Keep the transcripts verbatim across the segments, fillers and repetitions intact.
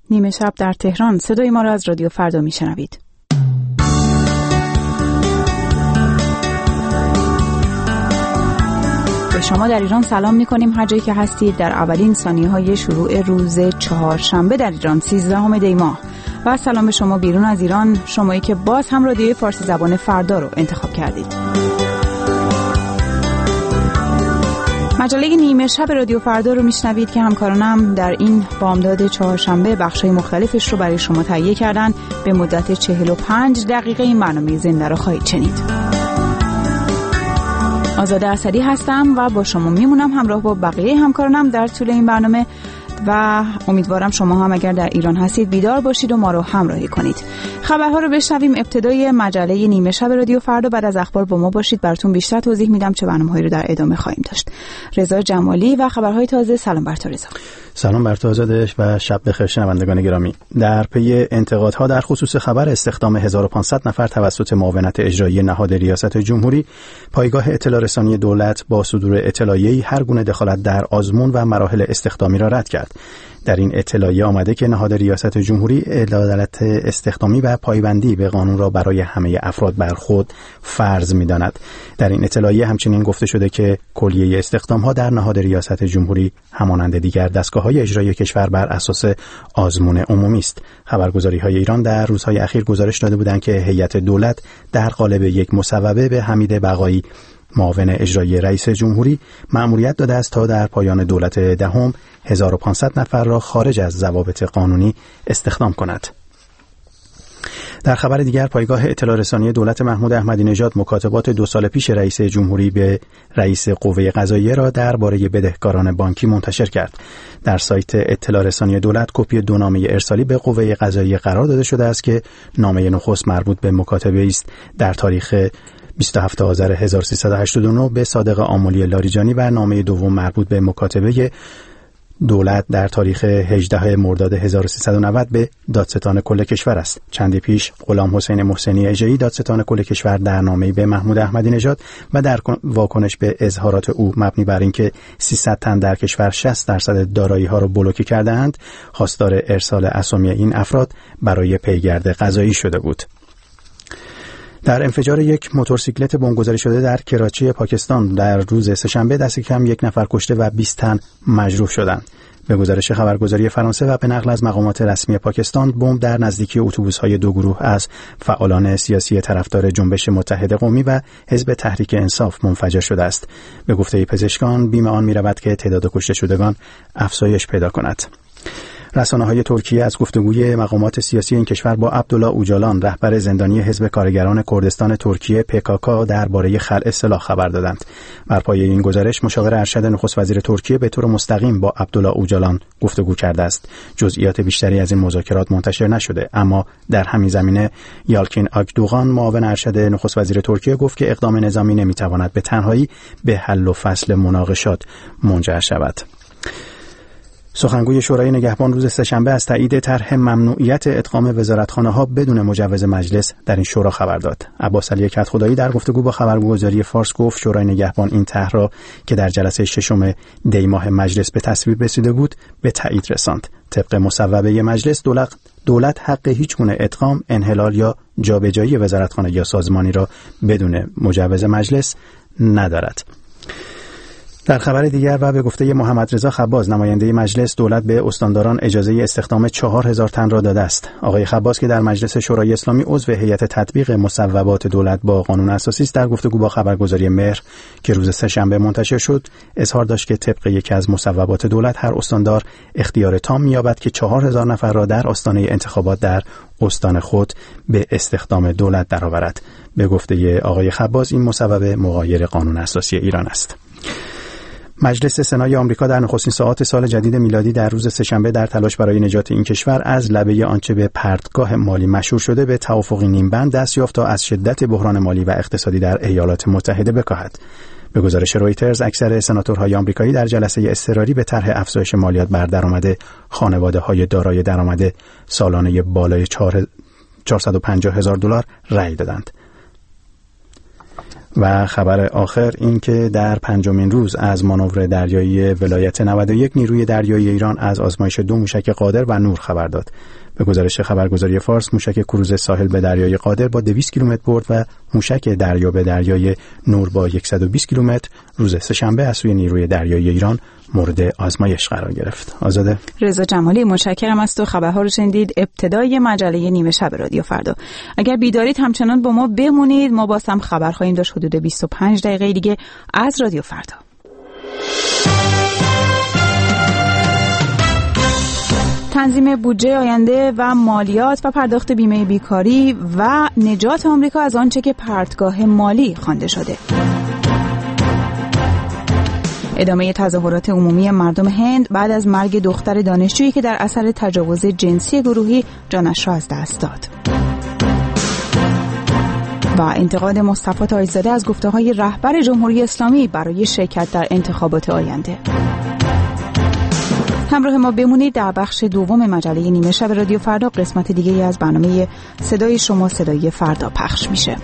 نیمه شب در تهران. صدای ما را از رادیو فردا میشنوید. به شما در ایران سلام میکنیم هر جایی که هستید در اولین ثانیه های شروع روز چهارشنبه در ایران سیزدهم دی ماه. و سلام به شما بیرون از ایران، شمایی که باز هم رادیوی فارسی زبان فردا رو انتخاب کردید. مجله نیمه شب رادیو فردا رو میشنوید که همکارانم در این بامداد چهارشنبه بخشای مختلفش رو برای شما تهیه کردن. به مدت چهل و پنج دقیقه این برنامه زنده رو خواهید شنید. آزاده اسدی هستم و با شما میمونم همراه با بقیه همکارانم در طول این برنامه و امیدوارم شما هم اگر در ایران هستید بیدار باشید و ما رو همراهی کنید. خبرها رو بشنویم. ابتدای مجله نیمه شب رادیو فردا. بعد از اخبار با ما باشید، براتون بیشتر توضیح میدم چه برنامه‌هایی رو در ادامه خواهیم داشت. رضا جمالی و خبرهای تازه. سلام بر تو رضا. سلام بر تو آزاده و شب بخیر شنوندگان گرامی. در پی انتقادها در خصوص خبر استخدام هزار و پانصد نفر توسط معاونت اجرایی نهاد ریاست جمهوری، پایگاه اطلاع رسانی دولت با صدور اطلاعیه‌ای هر گونه دخالت در آزمون و مراحل استخدامی را رد کرد. در این اطلاعیه آمده که نهاد ریاست جمهوری عدالت استخدامی و پایبندی به قانون را برای همه افراد بر خود فرض می‌داند. در این اطلاعیه همچنین گفته شده که کلیه استخدام‌ها در نهاد ریاست جمهوری همانند دیگر دستگاه‌های اجرایی کشور بر اساس آزمون عمومی است. خبرگزاری‌های ایران در روزهای اخیر گزارش داده بودند که هیئت دولت در قالب یک مصوبه به حمید بقایی، معاون اجرایی رئیس جمهوری، مأموریت داده است تا در پایان دولت دهم هزار و پانصد نفر را خارج از ضوابط قانونی استخدام کند. در خبر دیگر، پایگاه اطلاع رسانی دولت محمود احمدی نژاد مکاتبات دو سال پیش رئیس جمهوری به رئیس قوه قضاییه را درباره بدهکاران بانکی منتشر کرد. در سایت اطلاع رسانی دولت کپی دو نامه ارسالی به قوه قضاییه قرار داده شده است که نامه نخست مربوط به مکاتبه است در تاریخ بیست و هفتم آذر هزار و سیصد و هشتاد و نه به صادق آملی لاریجانی و نامه دوم مربوط به مکاتبه دولت در تاریخ هجدهم مرداد هزار و سیصد و نود به دادستان کل کشور است. چندی پیش غلام حسین محسنی اژه‌ای دادستان کل کشور در نامه‌ای به محمود احمدی نژاد و در واکنش به اظهارات او مبنی بر اینکه سیصد تن در کشور شصت درصد دارایی‌ها را بلوکه کرده‌اند، خواستار ارسال اسامی این افراد برای پیگرد قضایی شده بود. در انفجار یک موتورسیکلت بمبگذاری شده در کراچی پاکستان در روز سه‌شنبه دست کم یک نفر کشته و بیست تن مجروح شدند. به گزارش خبرگزاری فرانسه و به نقل از مقامات رسمی پاکستان، بمب در نزدیکی اتوبوس‌های دو گروه از فعالان سیاسی طرفدار جنبش متحد قومی و حزب تحریک انصاف منفجر شده است. به گفته پزشکان، بیم آن می‌رود که تعداد کشته شدگان افزایش پیدا کند. رسانه‌های ترکیه از گفتگوی مقامات سیاسی این کشور با عبدالله اوجالان، رهبر زندانی حزب کارگران کردستان ترکیه پی کی کی درباره خلع سلاح خبر دادند. بر پایه این گزارش، مشاور ارشد نخست وزیر ترکیه به طور مستقیم با عبدالله اوجالان گفتگو کرده است. جزئیات بیشتری از این مذاکرات منتشر نشده، اما در همین زمینه یالکین آکدوغان، معاون ارشد نخست وزیر ترکیه، گفت که اقدام نظامی نمی‌تواند به تنهایی به حل و فصل مناقشات منجر شود. سخنگوی شورای نگهبان روز سه‌شنبه از تایید طرح ممنوعیت ادغام وزارتخانه‌ها بدون مجوز مجلس در این شورا خبر داد. عباس علی کدخدایی در گفتگو با خبرگزاری فارس گفت شورای نگهبان این طرح را که در جلسه ششم دی ماه مجلس به تصویب رسیده بود به تایید رساند. طبق مصوبه مجلس، دولت دولت حق هیچ گونه ادغام، انحلال یا جابجایی وزارتخانه یا سازمانی را بدون مجوز مجلس ندارد. در خبر دیگر و به گفته محمد رضا خباز، نماینده مجلس، دولت به استانداران اجازه استخدام چهار هزار تن را داده است. آقای خباز که در مجلس شورای اسلامی عضو هیئت تطبیق مصوبات دولت با قانون اساسی است، در گفتگو با خبرگزاری مهر که روز سه‌شنبه منتشر شد، اظهار داشت که طبق یکی از مصوبات دولت هر استاندار اختیار تام می‌یابد که چهار هزار نفر را در آستانه انتخابات در استان خود به استخدام دولت درآورد. به گفته آقای خباز، این مصوبه مغایر قانون اساسی ایران است. مجلس سنای آمریکا در نخستین ساعات سال جدید میلادی در روز سه‌شنبه در تلاش برای نجات این کشور از لبه آنچه به پرتگاه مالی مشهور شده به توافقی نیمبند دست یافت تا از شدت بحران مالی و اقتصادی در ایالات متحده بکاهد. به گزارش رویترز، اکثر سناتورهای آمریکایی در جلسه اضطراری به طرح افزایش مالیات بر درآمد خانواده‌های دارای درآمد سالانه بالای چهارصد و پنجاه هزار دلار رأی دادند. و خبر آخر این که در پنجمین روز از مانور دریایی ولایت نود و یک نیروی دریایی ایران از آزمایش دو موشک قادر و نور خبر داد. به گزارش خبرگزاری فارس، موشک کروز ساحل به دریای قادر با دویست کیلومتر برد و موشک دریا به دریای نور با صد و بیست کیلومتر روز سه‌شنبه از سوی نیروی دریایی ایران مورد آزمایش قرار گرفت. آزاده. رضا جمالی، متشکرم از تو. خبرها رو شنیدید. ابتدای مجله نیمه شب رادیو فردا. اگر بیدارید همچنان با ما بمونید. ما باز هم خبر خواهیم داشت حدود بیست و پنج دقیقه دیگه از رادیو فردا. تنظیم بودجه آینده و مالیات و پرداخت بیمه بیکاری و نجات آمریکا از آنچه که پرتگاه مالی خوانده شده. ادامه تظاهرات عمومی مردم هند بعد از مرگ دختر دانشجویی که در اثر تجاوز جنسی گروهی جانش را از دست داد. و انتقاد مصطفی تاج‌زاده از گفته‌های رهبر جمهوری اسلامی برای شرکت در انتخابات آینده. همراه ما بمونید. در بخش دوم مجله نیمه شب رادیو فردا قسمت دیگه‌ای از برنامه صدای شما صدای فردا پخش میشه.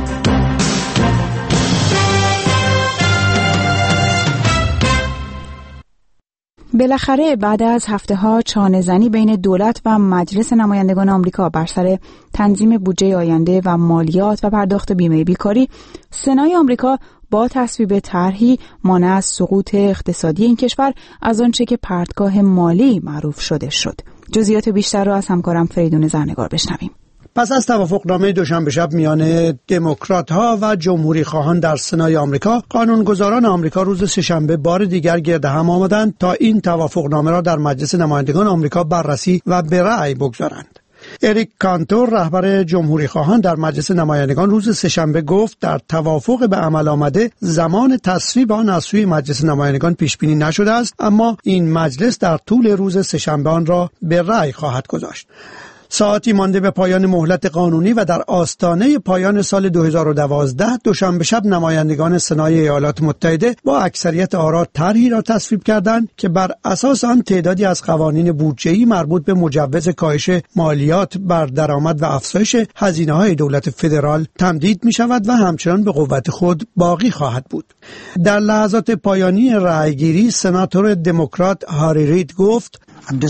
بالاخره بعد از هفته‌ها چانه‌زنی بین دولت و مجلس نمایندگان آمریکا بر سر تنظیم بودجه آینده و مالیات و پرداخت بیمه بیکاری، سنای آمریکا با تصویب طرحی مانع از سقوط اقتصادی این کشور از آنچه که پرتگاه مالی معروف شده شد. جزئیات بیشتر را از همکارم فریدون زرنگار بشنویم. پس از توافقنامه دوشنبه شب میان دموکرات‌ها و جمهوری خواهان در سنای آمریکا، قانونگذاران آمریکا روز سه‌شنبه بار دیگر گرد هم آمدند تا این توافقنامه را در مجلس نمایندگان آمریکا بررسی و به رأی بگذارند. اریک کانتور، رهبر جمهوری خواهان در مجلس نمایندگان، روز سه‌شنبه گفت در توافق به عمل آمده زمان تصویب آن از سوی مجلس نمایندگان پیش بینی نشده است، اما این مجلس در طول روز سه‌شنبه آن را به رأی خواهد گذاشت. ساعتی مانده به پایان مهلت قانونی و در آستانه پایان سال دو هزار و دوازده، دوشنبه شب نمایندگان سنای ایالات متحده با اکثریت آرا طرحی را تصویب کردند که بر اساس آن تعدادی از قوانین بودجه‌ای مربوط به مجوز کاهش مالیات بر درآمد و افزایش هزینه‌های دولت فدرال تمدید می‌شود و همچنان به قوت خود باقی خواهد بود. در لحظات پایانی رأیگیری، سناتور دموکرات هاری رید گفت: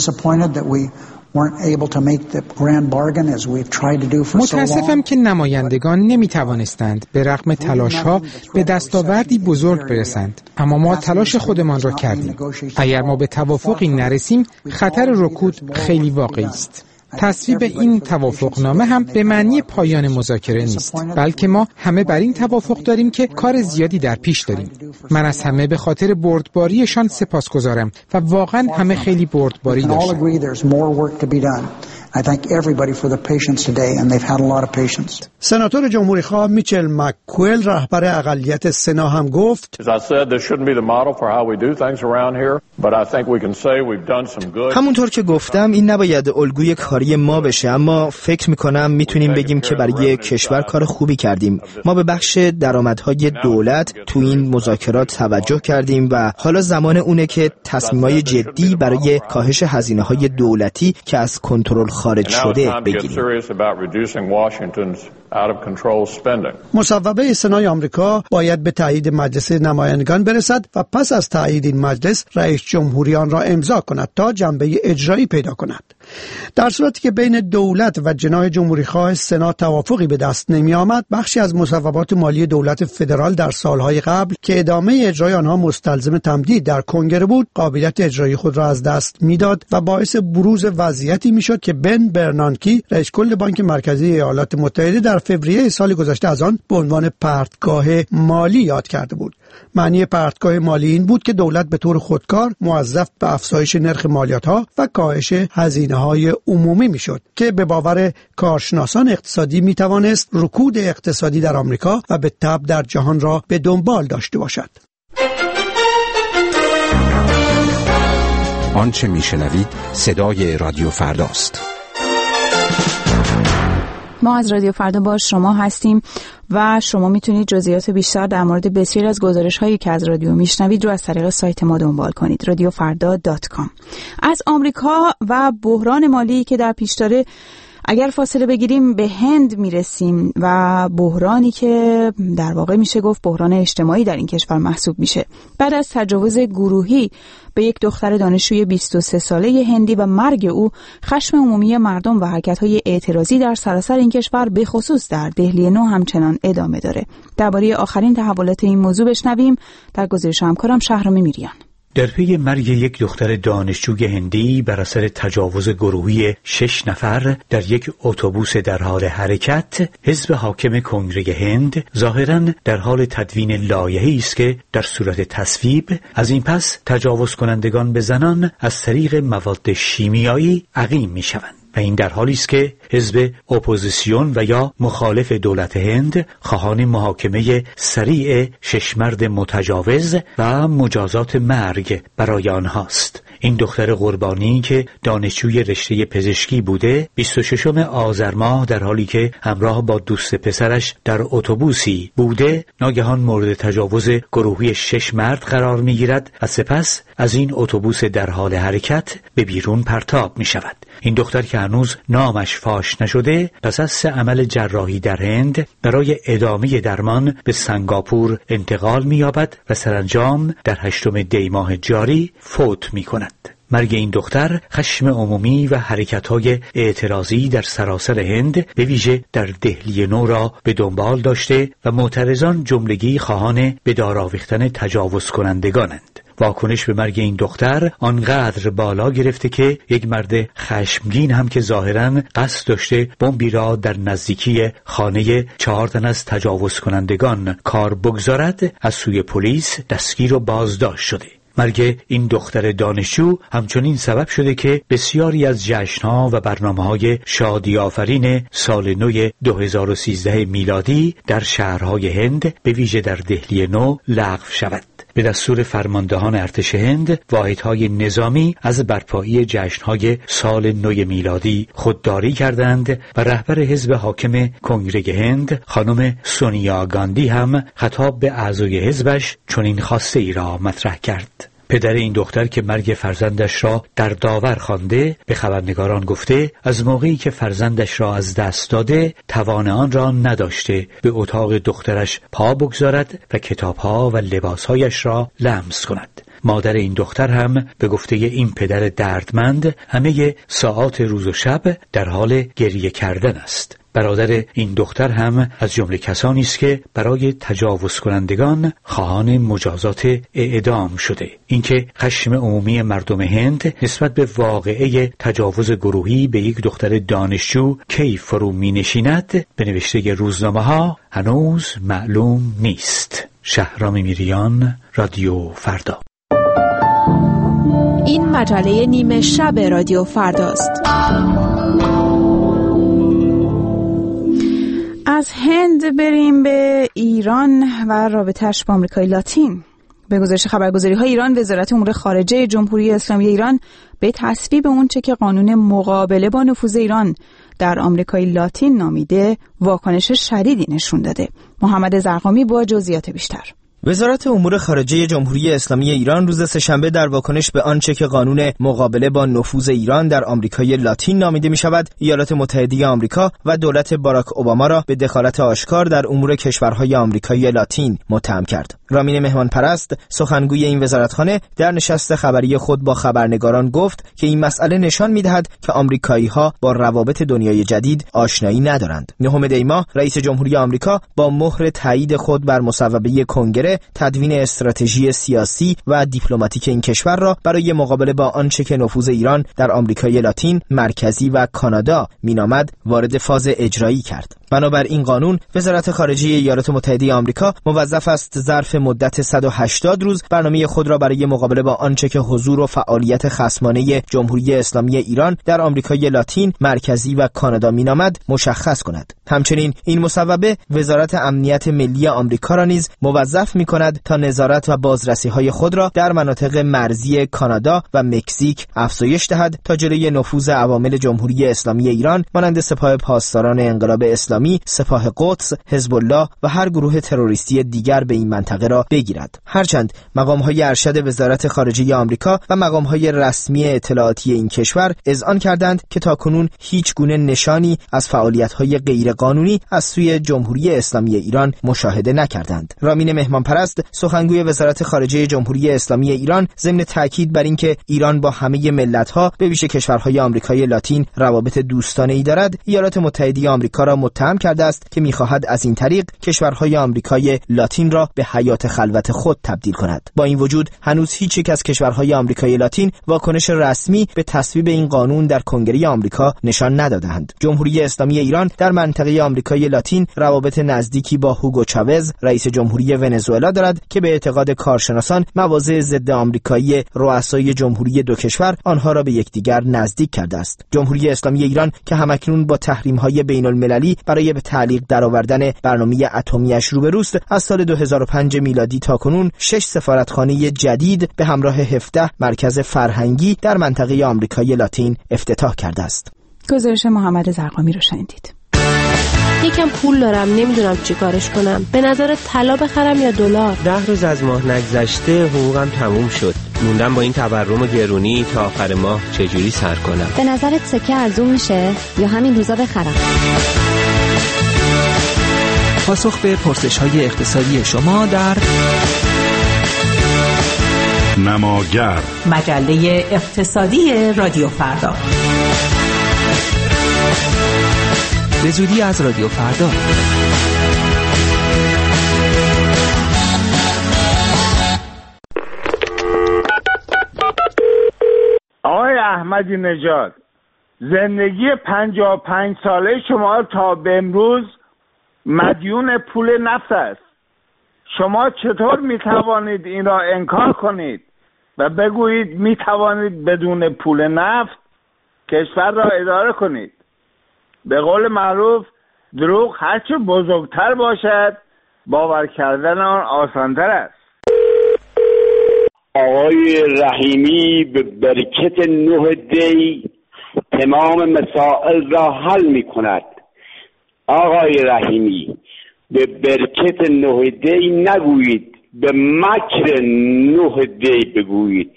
متاسفم که نمایندگان نمی توانستند به رغم تلاش‌ها به دستاوردی بزرگ برسند، اما ما تلاش خودمان را کردیم. اگر ما به توافقی نرسیم، خطر رکود خیلی واقعی است. تصویب این توافقنامه هم به معنی پایان مذاکره نیست، بلکه ما همه بر این توافق داریم که کار زیادی در پیش داریم. من از همه به خاطر بردباریشان سپاسگزارم و واقعا همه خیلی بردباری داشتند. I thank everybody for their patience today and they've had a lot of patience. سناتور جمهوری خواه میچل مک‌کوئل، رهبر اقلیت سنا، هم گفت: همونطور که گفتم این نباید الگوی کاری ما بشه، اما فکر میکنم میتونیم بگیم که برای کشور کار خوبی کردیم. ما به بخش درآمدهای دولت تو این مذاکرات توجه کردیم و حالا زمان اونه که تصمیمای جدی برای کاهش هزینه‌های دولتی که از کنترل خارج شده بگیریم. مصوبه سنای آمریکا باید به تایید مجلس نمایندگان برسد و پس از تایید این مجلس رئیس جمهوری آن را امضا کند تا جنبه اجرایی پیدا کند. در صورتی که بین دولت و جناح جمهوری خواه سنا توافقی به دست نمی آمد، بخشی از مصوبات مالی دولت فدرال در سالهای قبل که ادامه اجرای آنها مستلزم تمدید در کنگره بود، قابلیت اجرایی خود را از دست میداد و باعث بروز وضعیتی میشد که بن برنانکی، رئیس کل بانک مرکزی ایالات متحده، در فوریه سال گذشته از آن به عنوان پرتگاه مالی یاد کرده بود. معنی پرتگاه مالی این بود که دولت به طور خودکار موظف به افزایش نرخ مالیات‌ها و کاهش هزینه‌های عمومی میشد که به باور کارشناسان اقتصادی میتوانست رکود اقتصادی در آمریکا و به تبع در جهان را به دنبال داشته باشد. آنچه میشنوید صدای رادیو فرداست. ما از رادیو فردا با شما هستیم و شما میتونید جزئیات بیشتر در مورد بسیاری از گزارش‌هایی که از رادیو میشنوید رو از طریق سایت ما دنبال کنید، رادیو فردا دات کام. از آمریکا و بحران مالی که در پیش داره اگر فاصله بگیریم به هند میرسیم و بحرانی که در واقع میشه گفت بحران اجتماعی در این کشور محسوب میشه. بعد از تجاوز گروهی به یک دختر دانشجوی بیست و سه ساله هندی و مرگ او، خشم عمومی مردم و حرکت‌های اعتراضی در سراسر این کشور به خصوص در دهلی نو همچنان ادامه داره. درباره آخرین تحولات این موضوع بشنویم در گزارش همکارم شهرام میریان. در پی مرگ یک دختر دانشجوی هندی بر اثر تجاوز گروهی شش نفر در یک اتوبوس در حال حرکت، حزب حاکم کنگره هند ظاهراً در حال تدوین لایحه‌ای است که در صورت تصویب از این پس تجاوز کنندگان به زنان از طریق مواد شیمیایی عقیم می‌شوند. و این در حالی است که حزب اپوزیسیون و یا مخالف دولت هند خواهان محاکمه سریع شش مرد متجاوز و مجازات مرگ برای آنهاست. این دختر قربانی که دانشجوی رشته پزشکی بوده، بیست و ششم آذر ماه در حالی که همراه با دوست پسرش در اتوبوسی بوده، ناگهان مورد تجاوز گروهی شش مرد قرار می‌گیرد و سپس از این اتوبوس در حال حرکت به بیرون پرتاب می‌شود. این دختر که هنوز نامش فاش نشده، پس از سه عمل جراحی در هند برای ادامه درمان به سنگاپور انتقال می‌یابد و سرانجام در هشتم دی ماه جاری فوت می‌کند. مرگ این دختر خشم عمومی و حرکت‌های اعتراضی در سراسر هند به ویژه در دهلی نو را به دنبال داشته و معترضان جملگی خواهان به دار آویختن تجاوز کنندگانند. واکنش به مرگ این دختر آنقدر بالا گرفته که یک مرد خشمگین هم که ظاهراً قصد داشته بمبی را در نزدیکی خانه چهار تن از تجاوز کنندگان کار بگذارد، از سوی پلیس دستگیر و بازداشت شده. مرگ این دختر دانشجو همچنین سبب شده که بسیاری از جشن‌ها و برنامه‌های شادی آفرین سال نو دو هزار و سیزده میلادی در شهرهای هند به ویژه در دهلی نو لغو شود. به دستور فرماندهان ارتش هند، واحدهای نظامی از برپایی جشن‌های سال نو میلادی خودداری کردند و رهبر حزب حاکم کنگره هند خانم سونیا گاندی هم خطاب به اعضای حزبش چنین خواسته ای را مطرح کرد. پدر این دختر که مرگ فرزندش را در داور خوانده به خبرنگاران گفته از موقعی که فرزندش را از دست داده توان آن را نداشته به اتاق دخترش پا بگذارد و کتابها و لباسهایش را لمس کند. مادر این دختر هم به گفته این پدر دردمند همه ساعات روز و شب در حال گریه کردن است. برادر این دختر هم از جمله کسانی است که برای تجاوز کنندگان خواهان مجازات اعدام شده. اینکه خشم عمومی مردم هند نسبت به واقعه تجاوز گروهی به یک دختر دانشجو کی فرو می نشیند به نوشته روزنامه ها هنوز معلوم نیست. شهرام میریان، رادیو فردا. این مجله نیمه شب رادیو فرداست. از هند بریم به ایران و رابطه‌اش با آمریکای لاتین. به گزارش خبرگزاری‌های ایران، وزارت امور خارجه جمهوری اسلامی ایران به تصویب اونچه که قانون مقابله با نفوذ ایران در آمریکای لاتین نامیده واکنش شدیدی نشون داده. محمد زرقامی با جزئیات بیشتر. وزارت امور خارجه جمهوری اسلامی ایران روز سه‌شنبه در واکنش به آنچه که قانون مقابله با نفوذ ایران در آمریکای لاتین نامیده می‌شود، ایالات متحده آمریکا و دولت باراک اوباما را به دخالت آشکار در امور کشورهای آمریکای لاتین متهم کرد. رامین مهمانپرست، سخنگوی این وزارتخانه، در نشست خبری خود با خبرنگاران گفت که این مسئله نشان می‌دهد که آمریکایی‌ها با روابط دنیای جدید آشنایی ندارند. نهم دی ماه رئیس جمهوری آمریکا با مهر تایید خود بر مصوبه کنگره تدوین استراتژی سیاسی و دیپلماتیک این کشور را برای مقابله با آنچه که نفوذ ایران در آمریکای لاتین، مرکزی و کانادا مینامد وارد فاز اجرایی کرد. بنابر این قانون، وزارت خارجه ایالات متحده آمریکا موظف است ظرف مدت صد و هشتاد روز برنامه خود را برای مقابله با آنچه که حضور و فعالیت خصمانه جمهوری اسلامی ایران در آمریکای لاتین، مرکزی و کانادا مینامد مشخص کند. همچنین این مصوبه وزارت امنیت ملی آمریکا را نیز موظف می‌کند تا نظارت و بازرسی‌های خود را در مناطق مرزی کانادا و مکزیک افزایش دهد تا جلوی نفوذ عوامل جمهوری اسلامی ایران مانند سپاه پاسداران انقلاب اسلامی اسلامی، سپاه قدس، حزب الله و هر گروه تروریستی دیگر به این منطقه را بگیرد. هرچند مقام‌های ارشد وزارت خارجه آمریکا و مقام‌های رسمی اطلاعاتی این کشور اذعان کردند که تاکنون هیچ گونه نشانی از فعالیت‌های غیرقانونی از سوی جمهوری اسلامی ایران مشاهده نکردند. رامین مهمانپرست، سخنگوی وزارت خارجه جمهوری اسلامی ایران، ضمن تاکید بر اینکه ایران با همه ملت‌ها به ویژه کشورهای آمریکای لاتین روابط دوستانه‌ای دارد، ایالات متحده آمریکا را متهم کرده است که می‌خواهد از این طریق کشورهای آمریکای لاتین را به حیات خلوت خود تبدیل کند. با این وجود هنوز هیچ یک از کشورهای آمریکای لاتین واکنش رسمی به تصویب این قانون در کنگره آمریکا نشان ندادند. جمهوری اسلامی ایران در منطقه آمریکای لاتین روابط نزدیکی با هوگو چاوز، رئیس جمهوری ونزوئلا دارد که به اعتقاد کارشناسان مواضع ضد آمریکایی رؤسای جمهوری دو کشور آنها را به یکدیگر نزدیک کرده است. جمهوری اسلامی ایران که همکنون با تحریم‌های بین‌المللی برای به تعلیق درآوردن برنامه اتمی‌اش روبروست، از سال دو هزار و پنج میلادی تاکنون شش سفارتخانه جدید به همراه هفده مرکز فرهنگی در منطقه آمریکای لاتین افتتاح کرده است. گزارش محمد زرقامی رو شنیدید. یکم پول دارم، نمیدونم چی کارش کنم. به نظر طلا بخرم یا دلار؟ ده روز از ماه نگذشته حقوقم تموم شد. موندم با این تورم و گرونی تا آخر ماه چجوری سر کنم. به نظرت سکه ارزون میشه یا همین روزا بخرم؟ پاسخ به پرسش‌های اقتصادی شما در نماگر، مجله اقتصادی رادیو فردا. به زودی از رادیو فردا. آقای احمدی نژاد، زندگی پنجاه و پنج ساله شما تا به امروز مدیون پول نفت است. شما چطور می توانید این را انکار کنید و بگویید می توانید بدون پول نفت کشور را اداره کنید؟ به قول معروف دروغ هرچه بزرگتر باشد باور کردن آن آسانتر است. آقای رحیمی به برکت نه دی تمام مسائل را حل می کند. آقای رحیمی به برکت نه دی نگویید، به مکر نه دی بگویید.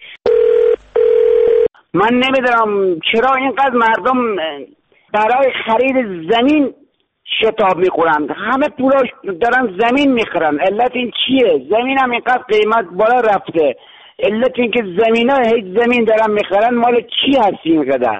من نمیدونم چرا اینقدر مردم برای خرید زمین شتاب میخورند. همه پولاش دارن زمین میخرن. علت این چیه؟ زمین هم اینقدر قیمت بالا رفته. علت این که زمین ها هیچ زمین دارن میخرن. مال چی هستی اینقدر؟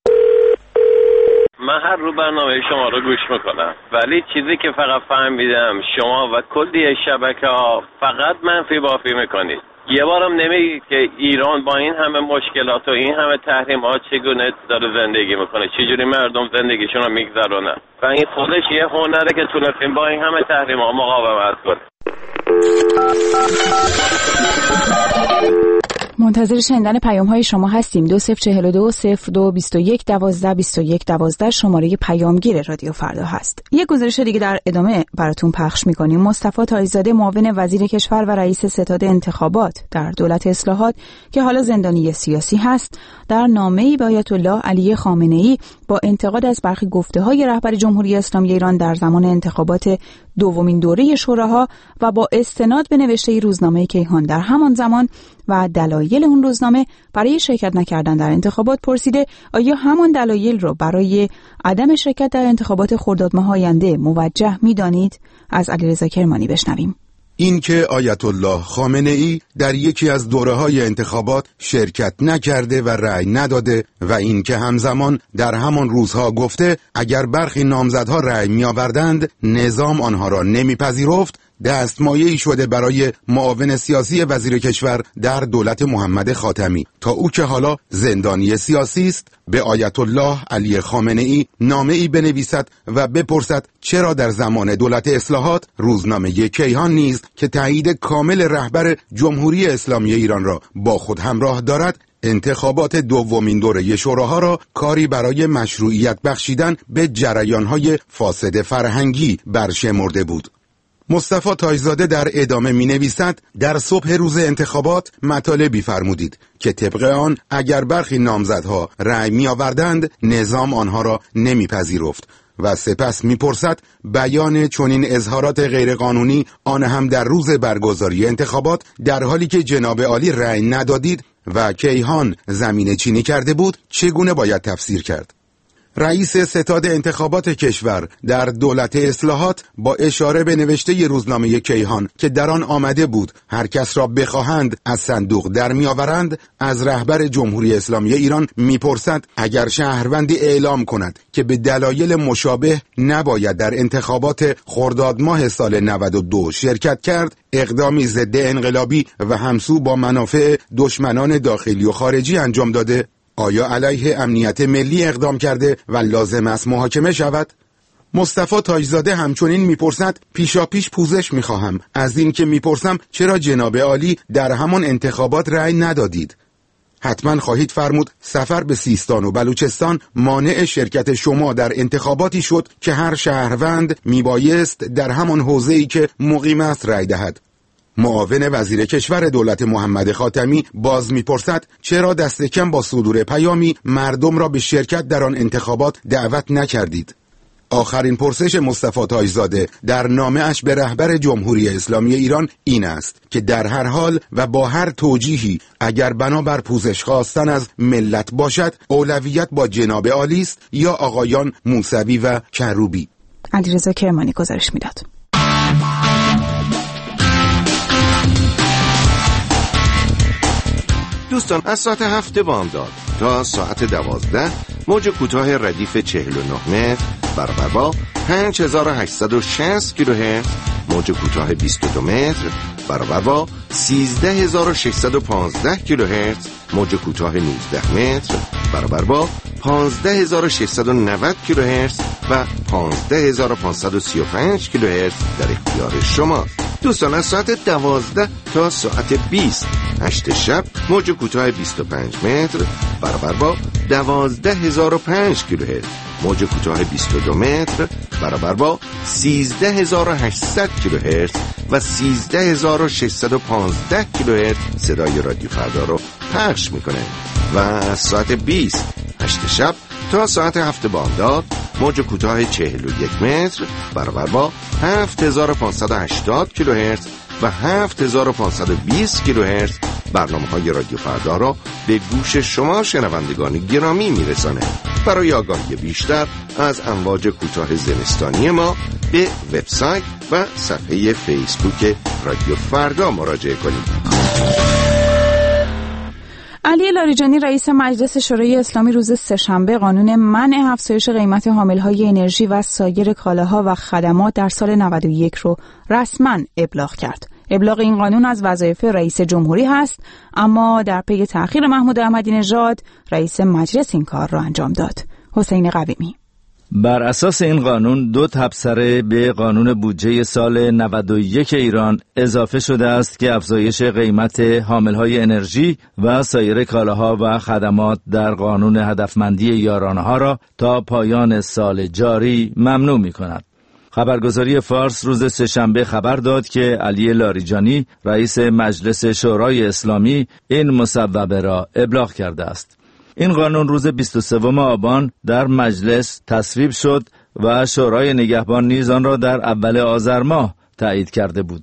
من هر رو برنامه شما رو گوش میکنم، ولی چیزی که فقط فهمیدم شما و کلی شبکه ها فقط منفی بافی میکنید. یه بارم نمیگید که ایران با این همه مشکلات و این همه تحریم ها چگونه داره زندگی میکنه، چجوری مردم زندگیشون رو میگذرونن، و این خودش یه هنره که تونستیم با این همه تحریم ها مقاومت کنیم. منتظر شنیدن پیام های شما هستیم. دو صفر چهل دو صفر دو بیست و یک دوازده بیست و یک دوازده شماره پیامگیر رادیو فردا هست. یک گزارش دیگه در ادامه براتون پخش میکنیم. مصطفی تاج‌زاده، معاون وزیر کشور و رئیس ستاد انتخابات در دولت اصلاحات که حالا زندانی سیاسی هست، در نامه‌ای به آیت الله علی خامنه‌ای با انتقاد از برخی گفته‌های رهبر جمهوری اسلامی ایران در زمان انتخابات دومین دوره شوراها و با استناد به نوشته روزنامه کیهان در همان زمان و دلایل اون روزنامه برای شرکت نکردن در انتخابات پرسیده آیا همان دلایل رو برای عدم شرکت در انتخابات خرداد ماه آینده موجه می‌دانید؟ از علیرضا کرمانی بشنویم. این که آیت الله خامنه ای در یکی از دوره‌های انتخابات شرکت نکرده و رأی نداده و این که همزمان در همان روزها گفته اگر برخی نامزدها رأی می‌آوردند نظام آنها را نمی‌پذیرفت، دستمایه‌ای شده برای معاون سیاسی وزیر کشور در دولت محمد خاتمی تا او که حالا زندانی سیاسی است به آیت الله علی خامنه ای نامه‌ای بنویسد و بپرسد چرا در زمان دولت اصلاحات روزنامه کیهان نیز که تایید کامل رهبر جمهوری اسلامی ایران را با خود همراه دارد انتخابات دومین دوره شوراها را کاری برای مشروعیت بخشیدن به جریان‌های فاسد فرهنگی برشمرده بود. مصطفی تاج‌زاده در ادامه می نویسد در صبح روز انتخابات مطالبی فرمودید که طبق آن اگر برخی نامزدها رأی می آوردند نظام آنها را نمی پذیرفت و سپس میپرسد بیان چنین اظهارات غیرقانونی، آن هم در روز برگزاری انتخابات، در حالی که جناب عالی رأی ندادید و کیهان زمین چینی کرده بود، چگونه باید تفسیر کرد؟ رئیس ستاد انتخابات کشور در دولت اصلاحات با اشاره به نوشته روزنامه کیهان که در آن آمده بود هر کس را بخواهند از صندوق در میآورند، از رهبر جمهوری اسلامی ایران میپرسد اگر شهروندی اعلام کند که به دلایل مشابه نباید در انتخابات خرداد ماه سال نود و دو شرکت کرد، اقدامی ضد انقلابی و همسو با منافع دشمنان داخلی و خارجی انجام داده؟ آیا علیه امنیت ملی اقدام کرده و لازم است محاکمه شود؟ مصطفی تاجزاده همچنین میپرسد پیشا پیش پوزش میخواهم از این که میپرسم چرا جناب عالی در همان انتخابات رأی ندادید؟ حتما خواهید فرمود سفر به سیستان و بلوچستان مانع شرکت شما در انتخاباتی شد که هر شهروند میبایست در همان حوزه‌ای که مقیم است رأی دهد. معاون وزیر کشور دولت محمد خاتمی باز میپرسد چرا دست کم با صدور پیامی مردم را به شرکت در آن انتخابات دعوت نکردید؟ آخرین پرسش مصطفی تاجزاده در نامه اش به رهبر جمهوری اسلامی ایران این است که در هر حال و با هر توجیهی اگر بنابر پوزش خواستن از ملت باشد، اولویت با جناب عالی است یا آقایان موسوی و کروبی؟ علیرضا کرمانی گزارش میداد. دوستان، از ساعت هفت بامداد تا ساعت دوازده موج کوتاه ردیف چهل و نه متر برابر با پنج هزار و هشتصد و شصت کیلوهرتز، موج کوتاه بیست و دو متر برابر با سیزده هزار و ششصد و پانزده کیلوهرتز، موج کوتاه نوزده متر برابر با پانزده هزار و ششصد و نود کیلوهرتز و پانزده هزار و پانصد و سی و پنج کیلوهرتز در اختیار شما. دوستان، از ساعت دوازده تا ساعت بیست هشت شب موج کوتاه بیست و پنج متر برابر با دوازده هزار و پنج کیلوهرتز، موج کوتاه بیست و دو متر برابر با سیزده هزار و هشتصد کیلوهرتز و سیزده هزار و ششصد و پانزده کیلوهرتز صدای رادیو فردا رو پخش میکنه. و از ساعت بیست هشت شب تا ساعت هفت بامداد موج کوتاه چهل و یک متر برابر با هفت هزار و پانصد و هشتاد کیلوهرتز و هفت هزار و پانصد و بیست کیلوهرتز برنامه‌های رادیو فردا را به گوش شما شنوندگان گرامی میرسانه. برای آگاهی بیشتر از امواج کوتاه زمستانی ما به وبسایت و صفحه فیسبوک رادیو فردا مراجعه کنید. علی لاریجانی رئیس مجلس شورای اسلامی روز سه‌شنبه قانون منع افزایش قیمت حاملهای انرژی و سایر کالاها و خدمات در سال نود و یک رو رسما ابلاغ کرد. ابلاغ این قانون از وظایف رئیس جمهوری هست، اما در پی تأخیر محمود احمدی نژاد رئیس مجلس این کار را انجام داد. حسین قویمی: بر اساس این قانون دو تبصره به قانون بودجه سال نود و یک ایران اضافه شده است که افزایش قیمت حاملهای انرژی و سایر کالاها و خدمات در قانون هدفمندی یارانه‌ها را تا پایان سال جاری ممنوع می‌کند. خبرگزاری فارس روز سه‌شنبه خبر داد که علی لاریجانی رئیس مجلس شورای اسلامی این مصوبه را ابلاغ کرده است. این قانون روز بیست و سوم آبان در مجلس تصویب شد و شورای نگهبان نیز آن را در اول آذر ماه تایید کرده بود.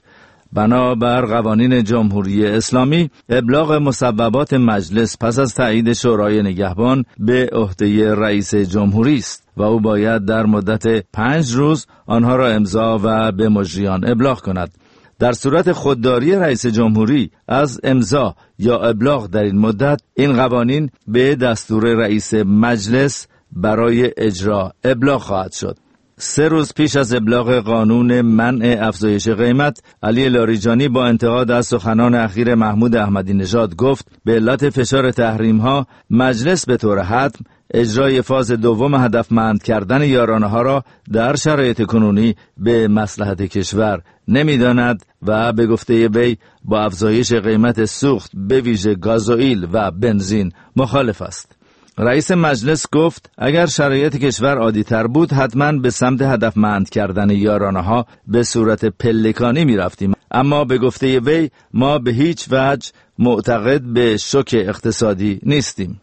بنابر قوانین جمهوری اسلامی ابلاغ مصوبات مجلس پس از تایید شورای نگهبان به عهده رئیس جمهوری است و او باید در مدت پنج روز آنها را امضا و به مجریان ابلاغ کند. در صورت خودداری رئیس جمهوری از امضا یا ابلاغ در این مدت، این قوانین به دستور رئیس مجلس برای اجرا ابلاغ خواهد شد. سه روز پیش از ابلاغ قانون منع افزایش قیمت، علی لاریجانی با انتقاد از سخنان اخیر محمود احمدی نژاد گفت به علت فشار تحریم‌ها مجلس به طور حتم اجرای فاز دوم هدفمند کردن یارانه‌ها را در شرایط کنونی به مصلحت کشور نمی‌داند و به گفته وی با افزایش قیمت سوخت به ویژه گازوئیل و بنزین مخالف است. رئیس مجلس گفت اگر شرایط کشور عادی‌تر بود حتما به سمت هدفمند کردن یارانه‌ها به صورت پلکانی می‌رفتیم، اما به گفته وی ما به هیچ وجه معتقد به شوک اقتصادی نیستیم.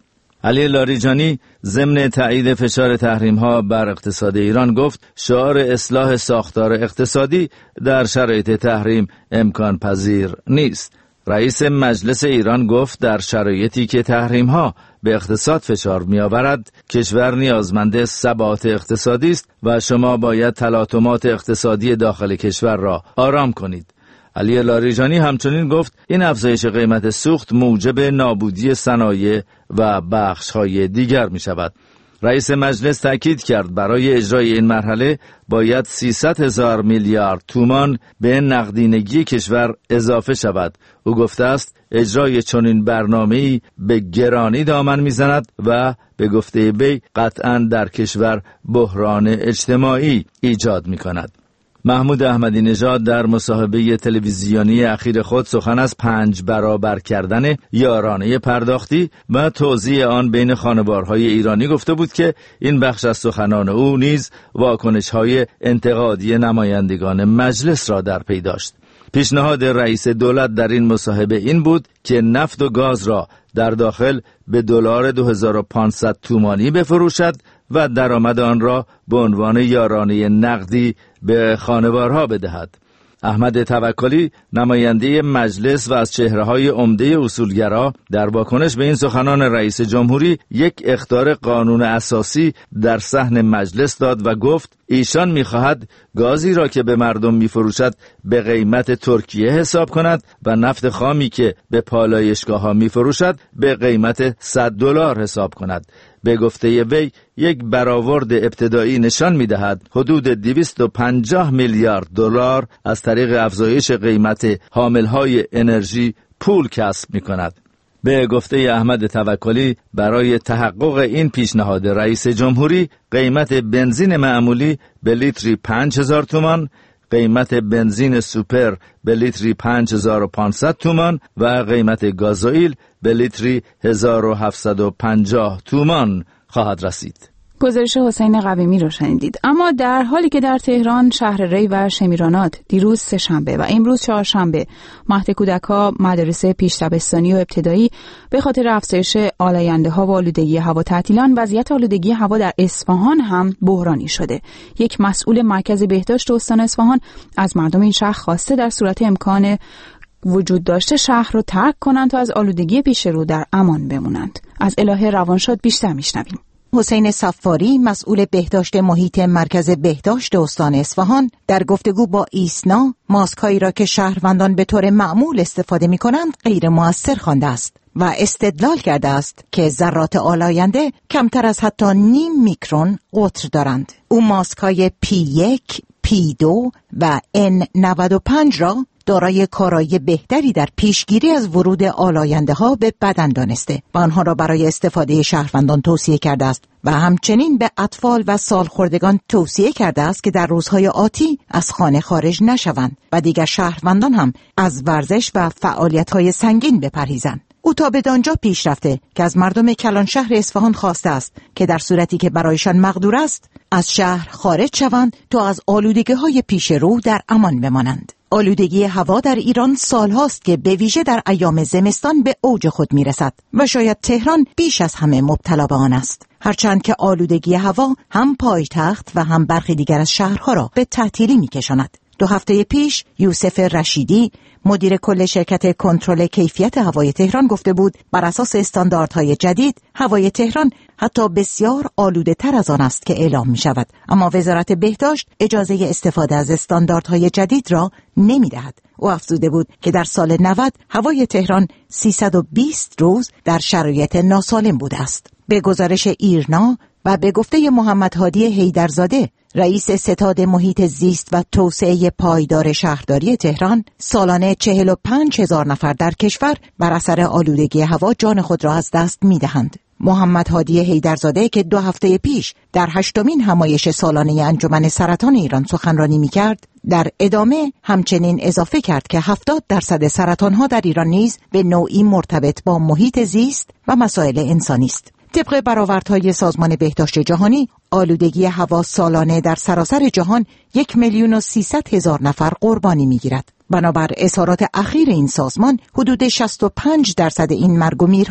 علی لاریجانی ضمن تایید فشار تحریم‌ها بر اقتصاد ایران گفت شعار اصلاح ساختار اقتصادی در شرایط تحریم امکان پذیر نیست. رئیس مجلس ایران گفت در شرایطی که تحریم‌ها به اقتصاد فشار می‌آورد، کشور نیازمند ثبات اقتصادی است و شما باید تلاطمات اقتصادی داخل کشور را آرام کنید. علی لاریجانی همچنین گفت این افزایش قیمت سوخت موجب نابودی صنایع و بخش‌های دیگر می‌شود. رئیس مجلس تاکید کرد برای اجرای این مرحله باید سیصد هزار میلیارد تومان به نقدینگی کشور اضافه شود. او گفته است اجرای چنین برنامه‌ای به گرانی دامن می‌زند و به گفته وی قطعاً در کشور بحران اجتماعی ایجاد می‌کند. محمود احمدی نژاد در مصاحبه تلویزیونی اخیر خود سخن از پنج برابر کردن یارانه پرداختی و توزیع آن بین خانوارهای ایرانی گفته بود که این بخش از سخنان او نیز واکنش‌های انتقادی نمایندگان مجلس را در پی داشت. پیشنهاد رئیس دولت در این مصاحبه این بود که نفت و گاز را در داخل به دلار دو هزار و پانصد تومانی بفروشد و درآمد آن را به عنوان یارانه نقدی به خانوارها بدهد. احمد توکلی نماینده مجلس و از چهره‌های عمده اصولگرا در واکنش به این سخنان رئیس جمهوری یک اخطار قانون اساسی در صحن مجلس داد و گفت ایشان می‌خواهد گازی را که به مردم می‌فروشد به قیمت ترکیه حساب کند و نفت خامی که به پالایشگاه‌ها می‌فروشد به قیمت صد دلار حساب کند. به گفته وی یک برآورد ابتدایی نشان می‌دهد حدود دویست و پنجاه میلیارد دلار از طریق افزایش قیمت حامل‌های انرژی پول کسب می‌کند. به گفته احمد توکلی برای تحقق این پیشنهاد رئیس جمهوری قیمت بنزین معمولی به لیتری پنج هزار تومان، قیمت بنزین سوپر به لیتری پنج هزار و پانصد تومان و قیمت گازوئیل به لیتری هزار و هفتصد و پنجاه تومان خواهد رسید. گزارش حسین قویمی رو شنیدید. اما در حالی که در تهران، شهر ری و شمیرانات دیروز سه‌شنبه و امروز چهارشنبه مهد کودک‌ها مدارس پیش دبستانی و ابتدایی به خاطر افزایش آلاینده‌ها و آلودگی هوا تعطیلان، وضعیت آلودگی هوا در اصفهان هم بحرانی شده. یک مسئول مرکز بهداشت استان اصفهان از مردم این شهر خواسته در صورت امکان وجود داشته شهر رو ترک کنند تا از آلودگی پیش رو در امان بمونند. از الهه روانشاد بیشتر میشنویم. حسین صفاری مسئول بهداشت محیط مرکز بهداشت استان اصفهان در گفتگو با ایسنا ماسک‌هایی را که شهروندان به طور معمول استفاده می‌کنند غیر مؤثر خوانده است و استدلال کرده است که ذرات آلاینده کمتر از حتی نیم میکرون قطر دارند. او ماسک‌های پی یک، پی دو و ان نود و پنج را دارای کارایی بهتری در پیشگیری از ورود آلاینده‌ها به بدن دانسته و آنها را برای استفاده شهروندان توصیه کرده است و همچنین به اطفال و سالخوردگان توصیه کرده است که در روزهای آتی از خانه خارج نشوند و دیگر شهروندان هم از ورزش و فعالیت‌های سنگین بپرهیزند. او تا بدانجا پیش رفته که از مردم کلان شهر اصفهان خواسته است که در صورتی که برایشان مقدور است از شهر خارج شوند تا از آلودگی‌های پیش رو در امان بمانند. آلودگی هوا در ایران سالهاست که به ویژه در ایام زمستان به اوج خود میرسد و شاید تهران بیش از همه مبتلا به آن است. هرچند که آلودگی هوا هم پایتخت و هم برخی دیگر از شهرها را به تعطیلی میکشاند. دو هفته پیش یوسف رشیدی مدیر کل شرکت کنترل کیفیت هوای تهران گفته بود بر اساس استانداردهای جدید هوای تهران حتی بسیار آلوده تر از آن است که اعلام می شود، اما وزارت بهداشت اجازه استفاده از استانداردهای جدید را نمی دهد. او افزوده بود که در سال نود هوای تهران سیصد و بیست روز در شرایط ناسالم بوده است. به گزارش ایرنا و به گفته محمد هادی حیدرزاده رئیس ستاد محیط زیست و توسعه پایدار شهرداری تهران، سالانه چهل و پنج هزار نفر در کشور بر اثر آلودگی هوا جان خود را از دست می دهند. محمد هادی حیدرزاده که دو هفته پیش در هشتمین همایش سالانه انجمن سرطان ایران سخنرانی می کرد، در ادامه همچنین اضافه کرد که هفتاد درصد سرطان‌ها در ایران نیز به نوعی مرتبط با محیط زیست و مسائل انسانی است. طبق برآوردهای سازمان بهداشت جهانی، آلودگی هوا سالانه در سراسر جهان یک میلیون و سیصد هزار نفر قربانی می‌گیرد. بنابر اظهارات اخیر این سازمان، حدود شصت و پنج درصد این مرگ و میرها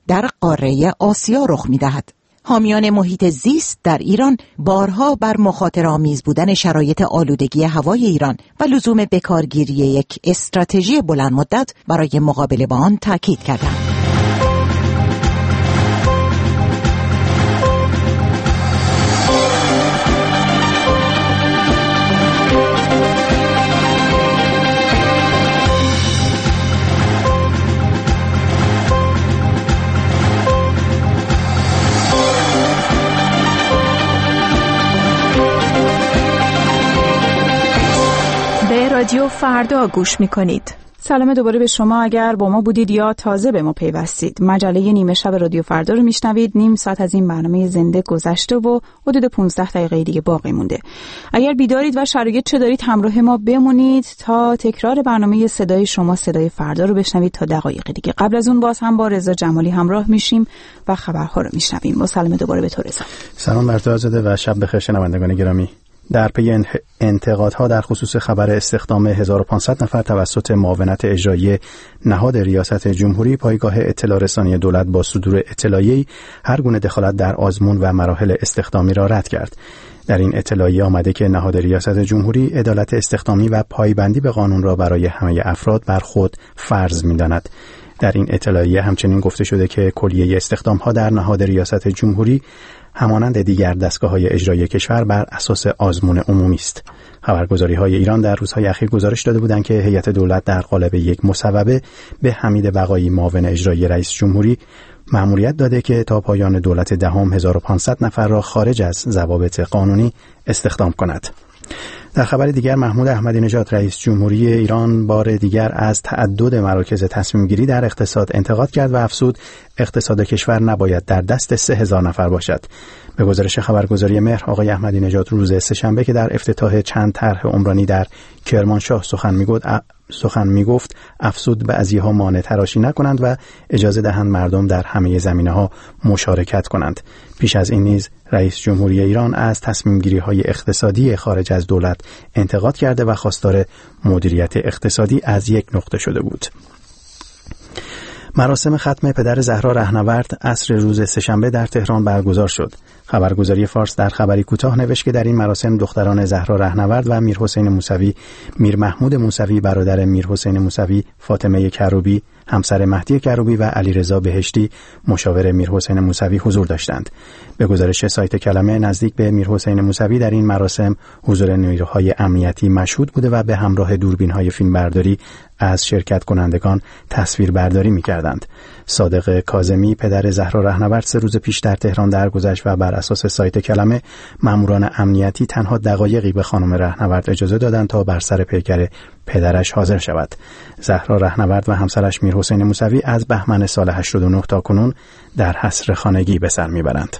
در قاره آسیا رخ می‌دهد. حامیان محیط زیست در ایران بارها بر مخاطره‌آمیز بودن شرایط آلودگی هوای ایران و لزوم بکارگیری یک استراتژی بلند مدت برای مقابله با آن تاکید کردند. رادیو فردا گوش میکنید. سلام دوباره به شما. اگر با ما بودید یا تازه به ما پیوستید، مجله نیمه شب رادیو فردا رو میشنوید. نیم ساعت از این برنامه زنده گذشته و حدود پانزده دقیقه دیگه باقی مونده. اگر بیدارید و شرایط چه دارید همراه ما بمونید تا تکرار برنامه صدای شما صدای فردا رو بشنوید تا دقایق دیگه. قبل از اون باز هم با رضا جمالی همراه میشیم و خبرها رو میشنویم. با سلام دوباره به تو رضا. سلام بر تو آزاده و شب بخیر شنوندگان گرامی. در پی انتقادها در خصوص خبر استخدام هزار و پانصد نفر توسط معاونت اجرایی نهاد ریاست جمهوری، پایگاه اطلاع رسانی دولت با صدور اطلاعیه‌ای هر گونه دخالت در آزمون و مراحل استخدامی را رد کرد. در این اطلاعیه آمده که نهاد ریاست جمهوری عدالت استخدامی و پایبندی به قانون را برای همه افراد بر خود فرض می‌داند. در این اطلاعیه همچنین گفته شده که کلیه استخدام‌ها در نهاد ریاست جمهوری همانند دیگر دستگاه‌های اجرایی کشور بر اساس آزمون عمومی است. خبرگزاری‌های ایران در روزهای اخیر گزارش داده بودند که هیئت دولت در قالب یک مصوبه به حمید بقایی معاون اجرایی رئیس جمهوری مأموریت داده که تا پایان دولت دهم هزار و پانصد نفر را خارج از ضوابط قانونی استخدام کند. در خبر دیگر محمود احمدی نژاد رئیس جمهوری ایران بار دیگر از تعدد مراکز تصمیم گیری در اقتصاد انتقاد کرد و افزود اقتصاد کشور نباید در دست سه هزار نفر باشد. به گزارش خبرگزاری مهر، آقای احمدی نژاد روز سه‌شنبه که در افتتاح چند طرح عمرانی در کرمانشاه سخن میگفت سخن میگفت افزود بعضی‌ها مانع تراشی نکنند و اجازه دهند مردم در همه زمینه‌ها مشارکت کنند. پیش از این نیز رئیس جمهوری ایران از تصمیم‌گیری‌های اقتصادی خارج از دولت انتقاد کرده و خواستار مدیریت اقتصادی از یک نقطه شده بود. مراسم ختم پدر زهرا رهنورد عصر روز سه‌شنبه در تهران برگزار شد. خبرگزاری فارس در خبری کوتاه نوشت که در این مراسم دختران زهرا رهنورد و میرحسین موسوی، میر محمود موسوی برادر میرحسین موسوی، فاطمه کروبی همسر مهدی کروبی و علیرضا بهشتی مشاور میرحسین موسوی حضور داشتند. به گزارش سایت کلمه، نزدیک به میرحسین موسوی در این مراسم حضور نیروهای امنیتی مشهود بوده و به همراه دوربین‌های فیلمبرداری از شرکت کنندگان تصویر برداری می‌کردند. صادق کاظمی پدر زهرا رهنورد سه روز پیش در تهران درگذشت و بر اساس سایت کلمه ماموران امنیتی تنها دقایقی به خانم رهنورد اجازه دادند تا بر سر پیکر پدرش حاضر شود. زهرا رهنورد و همسرش میرحسین موسوی از بهمن سال هشتاد و نه تا کنون در حصر خانگی به سر میبرند.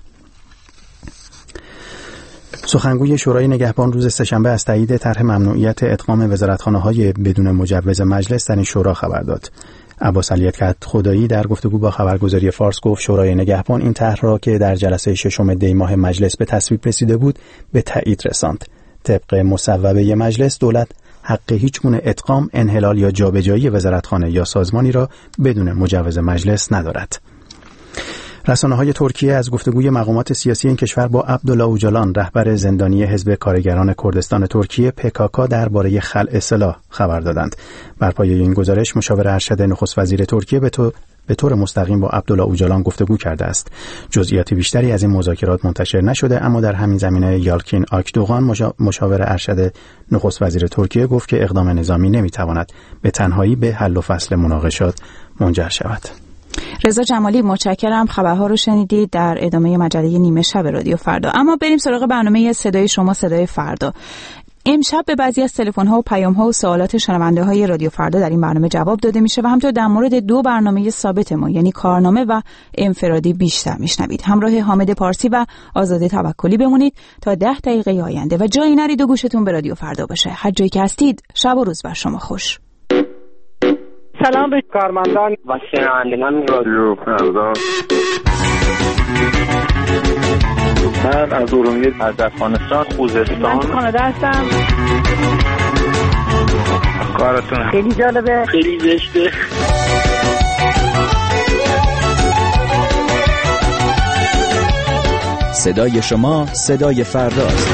سخنگوی شورای نگهبان روز سه‌شنبه از تایید طرح ممنوعیت ادغام وزارتخانه‌های بدون مجوز مجلس در این شورا خبر داد. عباس علی خدایی در گفتگو با خبرگزاری فارس گفت شورای نگهبان این طرح را که در جلسه ششم دی ماه مجلس به تصویب رسیده بود به تایید رساند. طبق مصوبه مجلس دولت حق هیچ گونه ادغام، انحلال یا جابجایی وزارتخانه یا سازمانی را بدون مجوز مجلس ندارد. رسانه‌های ترکیه از گفتگوی مقامات سیاسی این کشور با عبدالله اوجالان رهبر زندانی حزب کارگران کردستان ترکیه پک‌ک درباره خلع سلاح خبر دادند. بر پایه این گزارش مشاور ارشد نخست وزیر ترکیه به طور به طور مستقیم با عبدالله اوجالان گفتگو کرده است. جزئیات بیشتری از این مذاکرات منتشر نشده، اما در همین زمینه یالکین آکدوغان مشاور ارشد نخست وزیر ترکیه گفت که اقدام نظامی نمیتواند به تنهایی به حل و فصل مناقشات منجر شود. رضا جمالی متشکرم. خبرها رو شنیدید در ادامه مجله نیمه شب رادیو فردا. اما بریم سراغ برنامه صدای شما صدای فردا. امشب به بعضی از تلفن‌ها و پیام‌ها و سوالات شنونده‌های رادیو فردا در این برنامه جواب داده میشه و همینطور در مورد دو برنامه ثابت ما یعنی کارنامه و انفرادی بیشتر میشنوید. همراه حامد پارسی و آزاده توکلی بمونید تا ده دقیقه آینده و جایی نرید و گوشتون به رادیو فردا باشه. هر جایی که هستید شب و روز بر شما خوش. سلام به کارمندان و شنوندگان رادیو فردا. من از ارومیه از افغانستان خوزستان من کانادا هستم. کارتون خیلی جالبه، خیلی زشته. صدای شما صدای فرداست.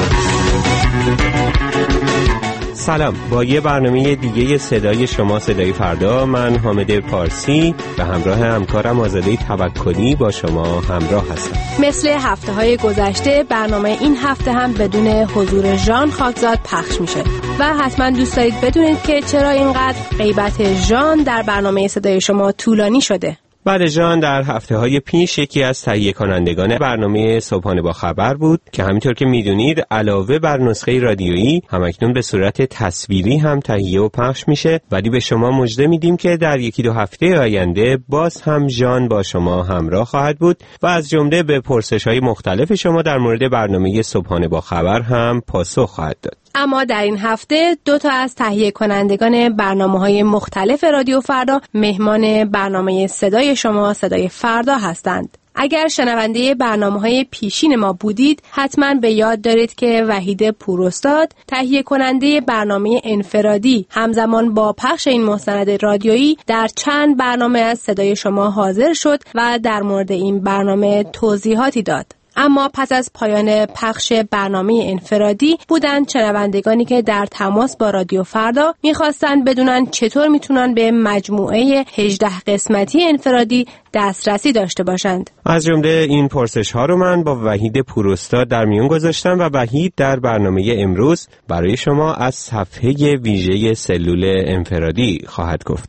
سلام، با یه برنامه دیگه صدای شما صدای فردا، من حامد پارسی و همراه همکارم آزاده توکلی با شما همراه هستم. مثل هفته های گذشته برنامه این هفته هم بدون حضور ژان خاکزاد پخش میشه و حتما دوست دارید بدونید که چرا اینقدر غیبت ژان در برنامه صدای شما طولانی شده. بعد ژان در هفته‌های پیش یکی از تهیه کنندگان برنامه صبحانه با خبر بود که همینطور که میدونید علاوه بر نسخه رادیویی همکنون به صورت تصویری هم تهیه و پخش میشه، ولی به شما مژده میدیم که در یکی دو هفته آینده باز هم ژان با شما همراه خواهد بود و از جمله به پرسش‌های مختلف شما در مورد برنامه صبحانه با خبر هم پاسخ خواهد داد. اما در این هفته دو تا از تهیه کنندگان برنامه‌های مختلف رادیو فردا مهمان برنامه صدای شما صدای فردا هستند. اگر شنونده برنامه‌های پیشین ما بودید حتما به یاد دارید که وحید پوراستاد تهیه کننده برنامه انفرادی همزمان با پخش این مستند رادیویی در چند برنامه از صدای شما حاضر شد و در مورد این برنامه توضیحاتی داد. اما پس از پایان پخش برنامه انفرادی بودن شنوندگانی که در تماس با رادیو فردا میخواستن بدونن چطور میتونن به مجموعه هجده قسمتی انفرادی دسترسی داشته باشند. از جمله این پرسش ها رو من با وحید پوراستاد در میون گذاشتم و وحید در برنامه امروز برای شما از صفحه ویژه سلول انفرادی خواهد گفت.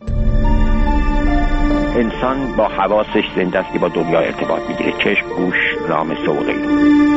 انسان با حواسش زنده است که با دنیا ارتباط میگیره، چشم، گوش، لامسه و غیره.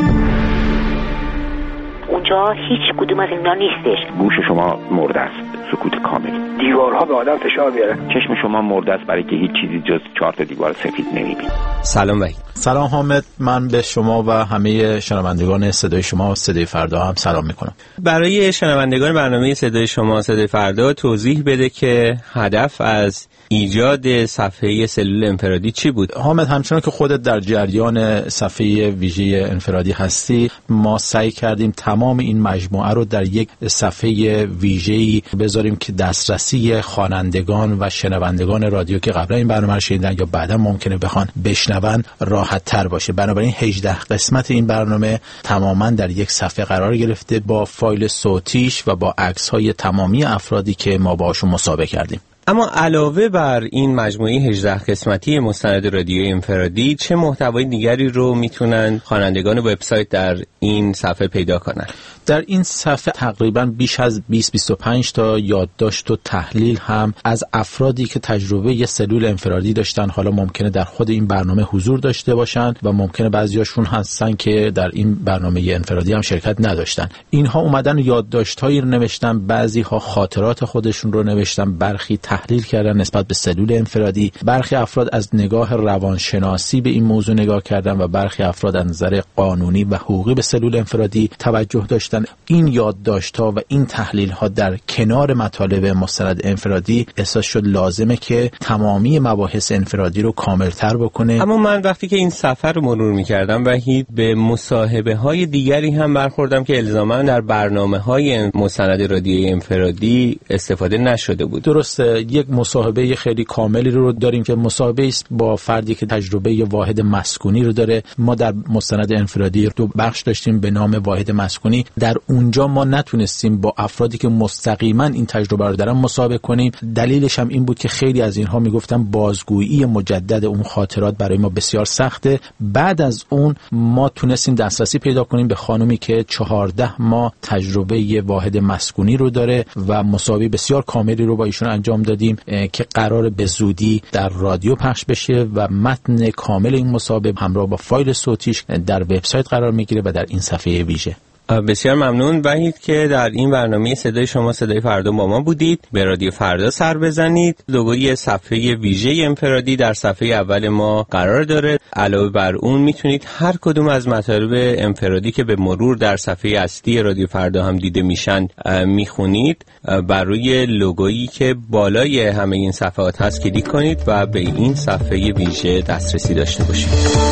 اونجا هیچ کدوم از اینا نیستش. گوش شما مرده است، سکوت کامل. دیوارها به آدم فشار میاره. چشم شما مرده است برای که هیچ چیزی جز چهار تا دیوار سفید نمیبینید. سلام وحید. سلام حامد، من به شما و همه شنوندگان صدای شما صدای فردا هم سلام میکنم. برای شنوندگان برنامه صدای شما صدای فردا توضیح بده که هدف از ایجاد صفحه سلول انفرادی چی بود؟ حامد، همچنان که خودت در جریان صفحه ویژه انفرادی هستی، ما سعی کردیم تمام این مجموعه رو در یک صفحه ویژه‌ای بذاریم که دسترسی خوانندگان و شنوندگان رادیو که قبلا این برنامه رو شنیدن یا بعدا ممکنه بخوان بشنون راحت تر باشه. بنابراین هجده قسمت این برنامه تماما در یک صفحه قرار گرفته با فایل صوتیش و با عکس‌های تمامی افرادی که ما باهاشون مسابقه کردیم. اما علاوه بر این مجموعه هجده قسمتی مستند رادیویی انفرادی چه محتوای دیگری رو میتونن خوانندگان وبسایت در این صفحه پیدا کنن؟ در این صفحه تقریبا بیش از بیست بیست و پنج تا یادداشت و تحلیل هم از افرادی که تجربه یه سلول انفرادی داشتن، حالا ممکنه در خود این برنامه حضور داشته باشن و ممکنه بعضیاشون هستن که در این برنامه انفرادی هم شرکت نداشتن. اینها اومدن یادداشت‌هایی رو نوشتن، بعضی‌ها خاطرات خودشون رو نوشتن، برخی تحلیل کردن نسبت به سلول انفرادی، برخی افراد از نگاه روانشناسی به این موضوع نگاه کردن و برخی افراد از نظر قانونی و حقوقی به سلول انفرادی توجه داشتن. این یادداشت‌ها و این تحلیل‌ها در کنار مطالب مستند انفرادی احساس شد لازمه که تمامی مباحث انفرادی رو کامل‌تر بکنه. اما من وقتی که این صفحه رو مرور می‌کردم وحید، به مصاحبه‌های دیگری هم برخوردم که الزاماً در برنامه‌های مستند رادیویی انفرادی استفاده نشده بود. درسته، یک مصاحبه خیلی کاملی رو داریم که مصاحبه است با فردی که تجربه واحد مسکونی رو داره. ما در مستند انفرادی دو بخش داشتیم به نام واحد مسکونی. در اونجا ما نتونستیم با افرادی که مستقیما این تجربه رو دارن مصاحبه کنیم. دلیلش هم این بود که خیلی از اینها میگفتن بازگویی مجدد اون خاطرات برای ما بسیار سخته. بعد از اون ما تونستیم دسترسی پیدا کنیم به خانومی که چهارده ماه تجربه واحد مسکونی رو داره و مصاحبه بسیار کاملی رو با ایشون انجام دادیم که قرار به زودی در رادیو پخش بشه و متن کامل این مصاحبه همراه با فایل صوتیش در وبسایت قرار میگیره و در این صفحه ویژه. بسیار ممنون وحید که در این برنامه صدای شما صدای فردا با ما بودید. به رادیو فردا سر بزنید. لوگوی صفحه ویژه انفرادی در صفحه اول ما قرار داره. علاوه بر اون میتونید هر کدوم از مطالب انفرادی که به مرور در صفحه اصلی رادیو فردا هم دیده میشن میخونید. بر روی لوگویی که بالای همه این صفحات هست کلیک کنید و به این صفحه ویژه دسترسی داشته باشید.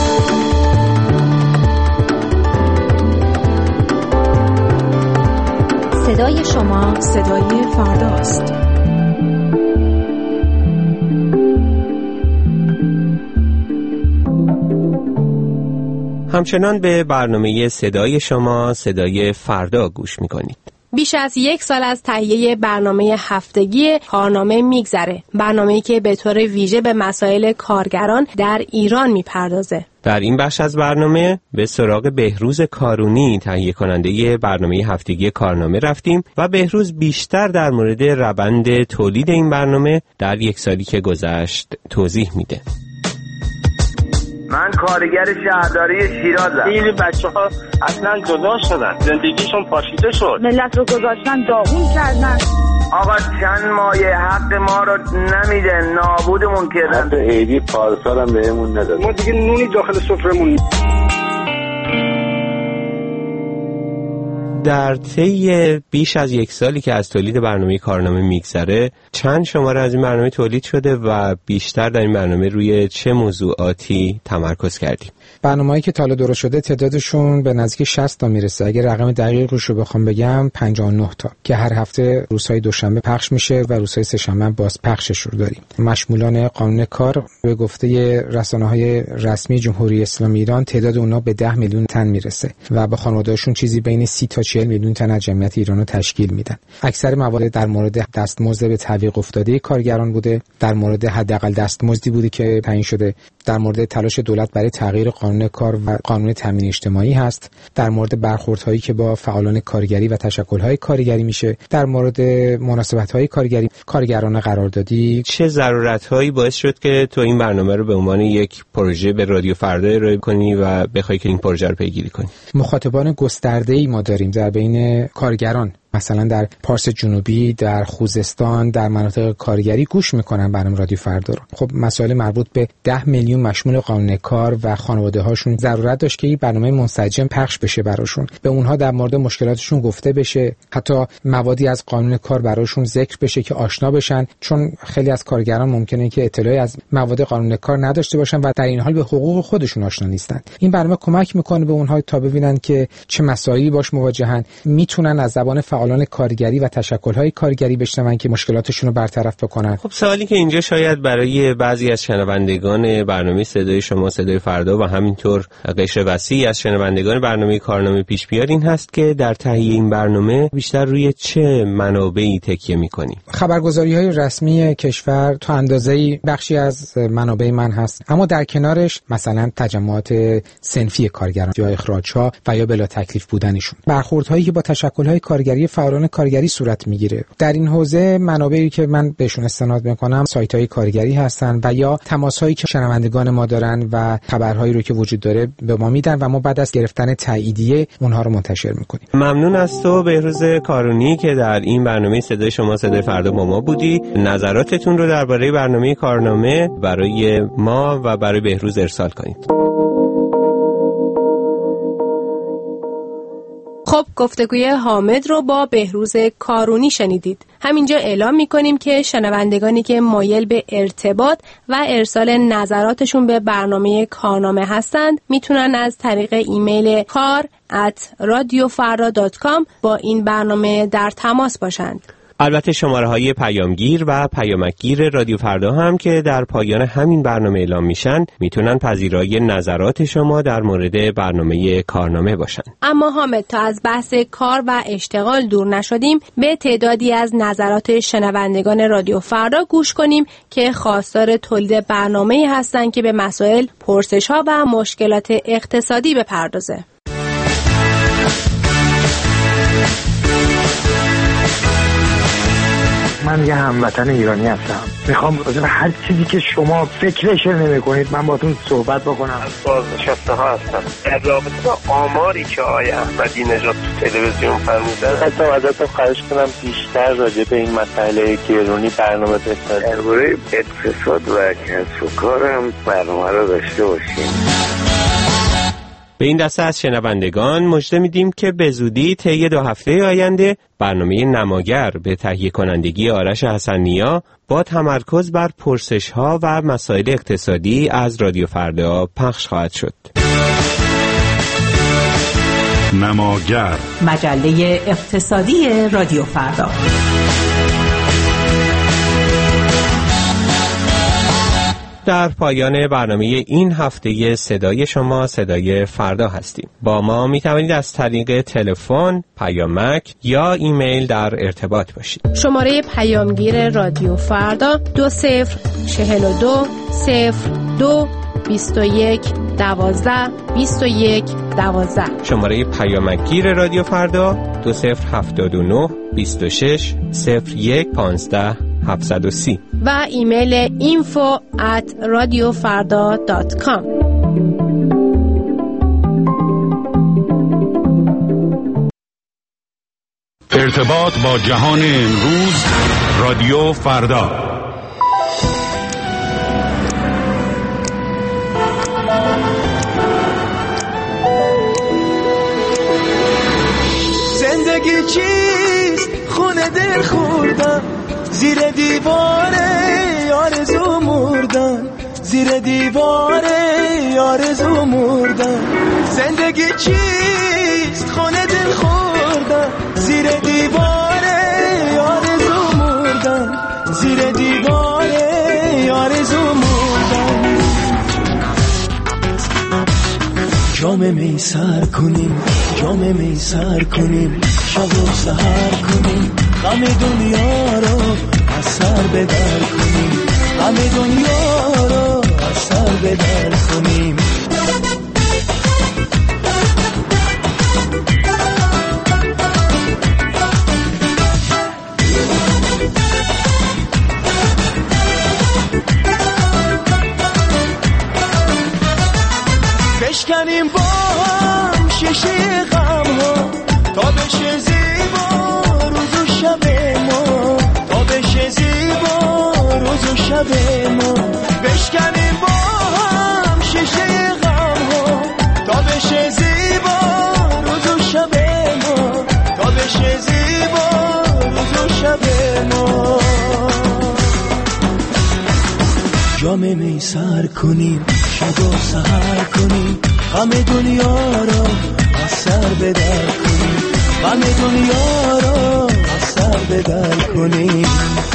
صدای شما صدای فرداست. همچنان به برنامه صدای شما صدای فردا گوش میکنید. بیش از یک سال از تهیه برنامه هفتگی کارنامه میگذره، برنامه‌ای که به طور ویژه به مسائل کارگران در ایران میپردازه. در این بخش از برنامه به سراغ بهروز کارونی، تهیه کننده برنامه هفتگی کارنامه رفتیم و بهروز بیشتر در مورد روند تولید این برنامه در یک سالی که گذشت توضیح میده. من کارگر شهرداری شیرازم. خیلی بچه‌ها اصلا جدا شدن، زندگیشون پاشیده شد، ملت رو گذاشتن داغون کردن. آقا چند مایه حق ما رو نمیده، نابودمون کردن. حتی عیدی پارسال هم بهمون نداد. ما دیگه نونی داخل سفرمون. در طی بیش از یک سالی که از تولید برنامه کارنامه میگذره، چند شماره از این برنامه تولید شده و بیشتر در این برنامه روی چه موضوعاتی تمرکز کردیم؟ برنامه‌ای که تا حالا درست شده تعدادشون به نزدیک شصت تا میرسه. اگه رقم دقیقش رو بخوام بگم پنجاه و نه تا که هر هفته روزهای دوشنبه پخش میشه و روزهای سه‌شنبه باز پخشش رو داریم. مشمولان قانون کار به گفته رسانه‌های رسمی جمهوری اسلامی ایران تعداد اونها به ده میلیون تن میرسه و به خانواده‌هاشون چیزی بین سی تا چهل میلیون تن از جمعیت ایران رو تشکیل میدن. اکثر موارد در مورد دستمزد به تعویق افتاده کارگران بوده، در مورد حداقل دستمزدی بوده که تعیین شده، در مورد تلاش دولت برای تغییر قانون کار و قانون تامین اجتماعی هست، در مورد برخوردهایی که با فعالان کارگری و تشکل‌های کارگری میشه، در مورد مناسبت‌های کارگری، کارگران قراردادی. چه ضرورت‌هایی باعث شد که تو این برنامه رو به عنوان یک پروژه به رادیو فردا ارائه کنی و بخوای که این پروژه رو پیگیری کنی؟ مخاطبان گسترده‌ای ما داریم در بین کارگران، مثلا در پارس جنوبی، در خوزستان، در مناطق کارگری گوش میکنن برنامه رادیو فردا رو. خب مسائل مربوط به ده میلیون مشمول قانون کار و خانواده هاشون ضرورت داشت که این برنامه منسجم پخش بشه براشون، به اونها در مورد مشکلاتشون گفته بشه، حتی موادی از قانون کار براشون ذکر بشه که آشنا بشن، چون خیلی از کارگران ممکنه که اطلاعی از مواد قانون کار نداشته باشن و در این حال به حقوق خودشون آشنا نیستن. این برنامه کمک میکنه به اونها تا ببینن که چه مسائلی باش مواجهن، میتونن از زبان فعالان کارگری و تشکل‌های کارگری بشنون که مشکلاتشون رو برطرف بکنن. خب سوالی که اینجا شاید برای بعضی از شنوندگان برنامه صدای شما صدای فردا و همینطور قشر وسیعی از شنوندگان برنامه کارنامه پیش بیاد این هست که در تهیه این برنامه بیشتر روی چه منابعی تکیه می‌کنی؟ خبرگزاری‌های رسمی کشور تا اندازه‌ای بخشی از منابع من هست، اما در کنارش مثلا تجمعات صنفی کارگران یا اخراج‌ها و یا بلا تکلیف بودنشون، برخوردهایی که با تشکل‌های کارگری فعالان کارگری صورت میگیره. در این حوزه منابعی که من بهشون استناد میکنم سایت‌های کارگری هستن و یا تماس‌هایی که شنوندگان ما دارن و خبرهایی رو که وجود داره به ما میدن و ما بعد از گرفتن تاییدیه اونها رو منتشر میکنیم. ممنون از تو بهروز کارونی که در این برنامه صدای شما صدای فردا با ما بودی. نظراتتون رو درباره برنامه کارنامه برای ما و برای بهروز ارسال کنید. خب گفتگوی حامد رو با بهروز کارونی شنیدید. همینجا اعلام میکنیم که شنوندگانی که مایل به ارتباط و ارسال نظراتشون به برنامه کارنامه هستند میتونن از طریق ایمیل کار ات رادیو فردا دات کام با این برنامه در تماس باشند. البته شماره های پیامگیر و پیامکگیر رادیو فردا هم که در پایان همین برنامه اعلام میشن میتونن پذیرای نظرات شما در مورد برنامه کارنامه باشن. اما حامد تا از بحث کار و اشتغال دور نشدیم به تعدادی از نظرات شنوندگان رادیو فردا گوش کنیم که خواستار تولید برنامه‌ای هستن که به مسائل پرسش‌ها و مشکلات اقتصادی بپردازه. من یه هموطن ایرانی هستم. میخوام راجع به هر چیزی که شما فکرش نمی کنید من باتون صحبت بکنم. از بازنشسته ها هستم. در رابطه با آماری که آقای احمدی نژاد تو تلویزیون فرمودن حتی ازتون خواهش کنم بیشتر راجع به این مسئله گرونی برنامه بسازید. درباره اقتصاد و کسب و کارم برنامه رو داشته باشیم. به این دسته از شنوندگان مژده میدیم که به زودی طی دو هفته آینده برنامه نماگر به تهیه کنندگی آرش حسن‌نیا با تمرکز بر پرسش‌ها و مسائل اقتصادی از رادیو فردا پخش خواهد شد. نماگر، مجله اقتصادی رادیو فردا. در پایان برنامه این هفته صدای شما صدای فردا هستیم. با ما می توانید از طریق تلفن، پیامک یا ایمیل در ارتباط باشید. شماره پیامگیر رادیو فردا دو صفر چهل و دو صفر دو بیست و یک دوازده بیست و یک دوازده. شماره پیامگیر رادیو فردا دو صفر هفتاد و نه بیست و شش صفر یک پانزده هفتصد و سی و ایمیل اینفو ات رادیو فردا دات کام. ارتباط با جهان امروز، رادیو فردا. زندگی چیست؟ خونه دل خوردم، زیر دیواره آرزو مردن، زیر دیواره آرزو مردن. زندگی چیست؟ خونه دل خوردم، زیر دیواره آرزو مردن، زیر دیواره آرزو مردن. جام می سر کنیم، جام می سر کنیم، شب و سحر کنیم، غم دنیا رو از سر بدر کنیم، غم دنیا رو از سر بدر کنیم. بشکنیم با هم شیشه غم ها تا بشه زیبا روز و شب ما، تا بشه زیبا روز و شب ما. بشکنیم با هم شیشه غم ها تا بشه زیبا روز و شب ما، تا بشه زیبا روز و شب ما. جام می سر کنیم، شب و سحر کنیم، غم دنیا رو از سر بدر کنیم، غم دنیا رو از سر بدر کنیم.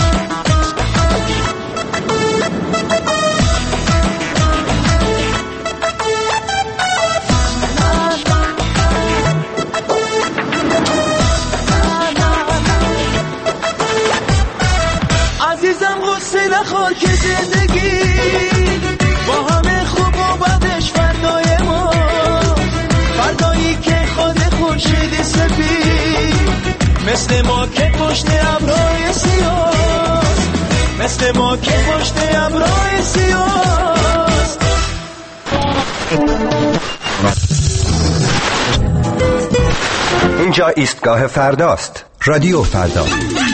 عزیزم غصه نخور که زندگی با همه خوب و بدش فردای ما، فردایی که خود خورشید سپید مثل ما که پشت ابرهای سیاست، مثل ما که پشت ابرهای سیاست. اینجا ایستگاه فرداست، رادیو فردا.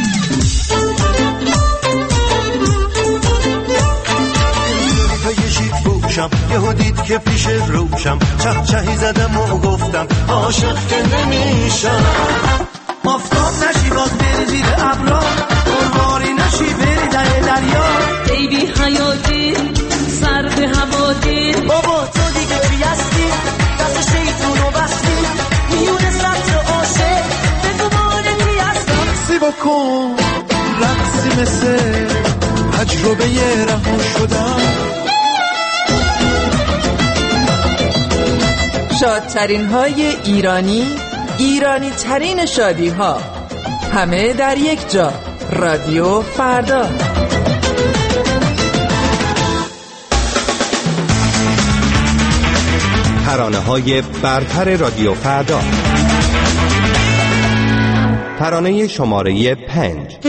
یهو دید که پیش روشم، چه چهی زدم و گفتم عاشق که نمیشم. آفتاب نشی باز بری زیر ابرا، قربانی نشی بری در دریا. ای بی حیاتی سرد هوادی، بابا تو دیگه چی هستی؟ دست شیطون رو بستی میونه سطر عاشق، بگو مانه کی هستم. سی بکن رقصی مثل تجربه رها شدم. شادترین های ایرانی، ایرانی ترین شادی ها، همه در یک جا. رادیو فردا. ترانه های برتر رادیو فردا. ترانه شماره پنج.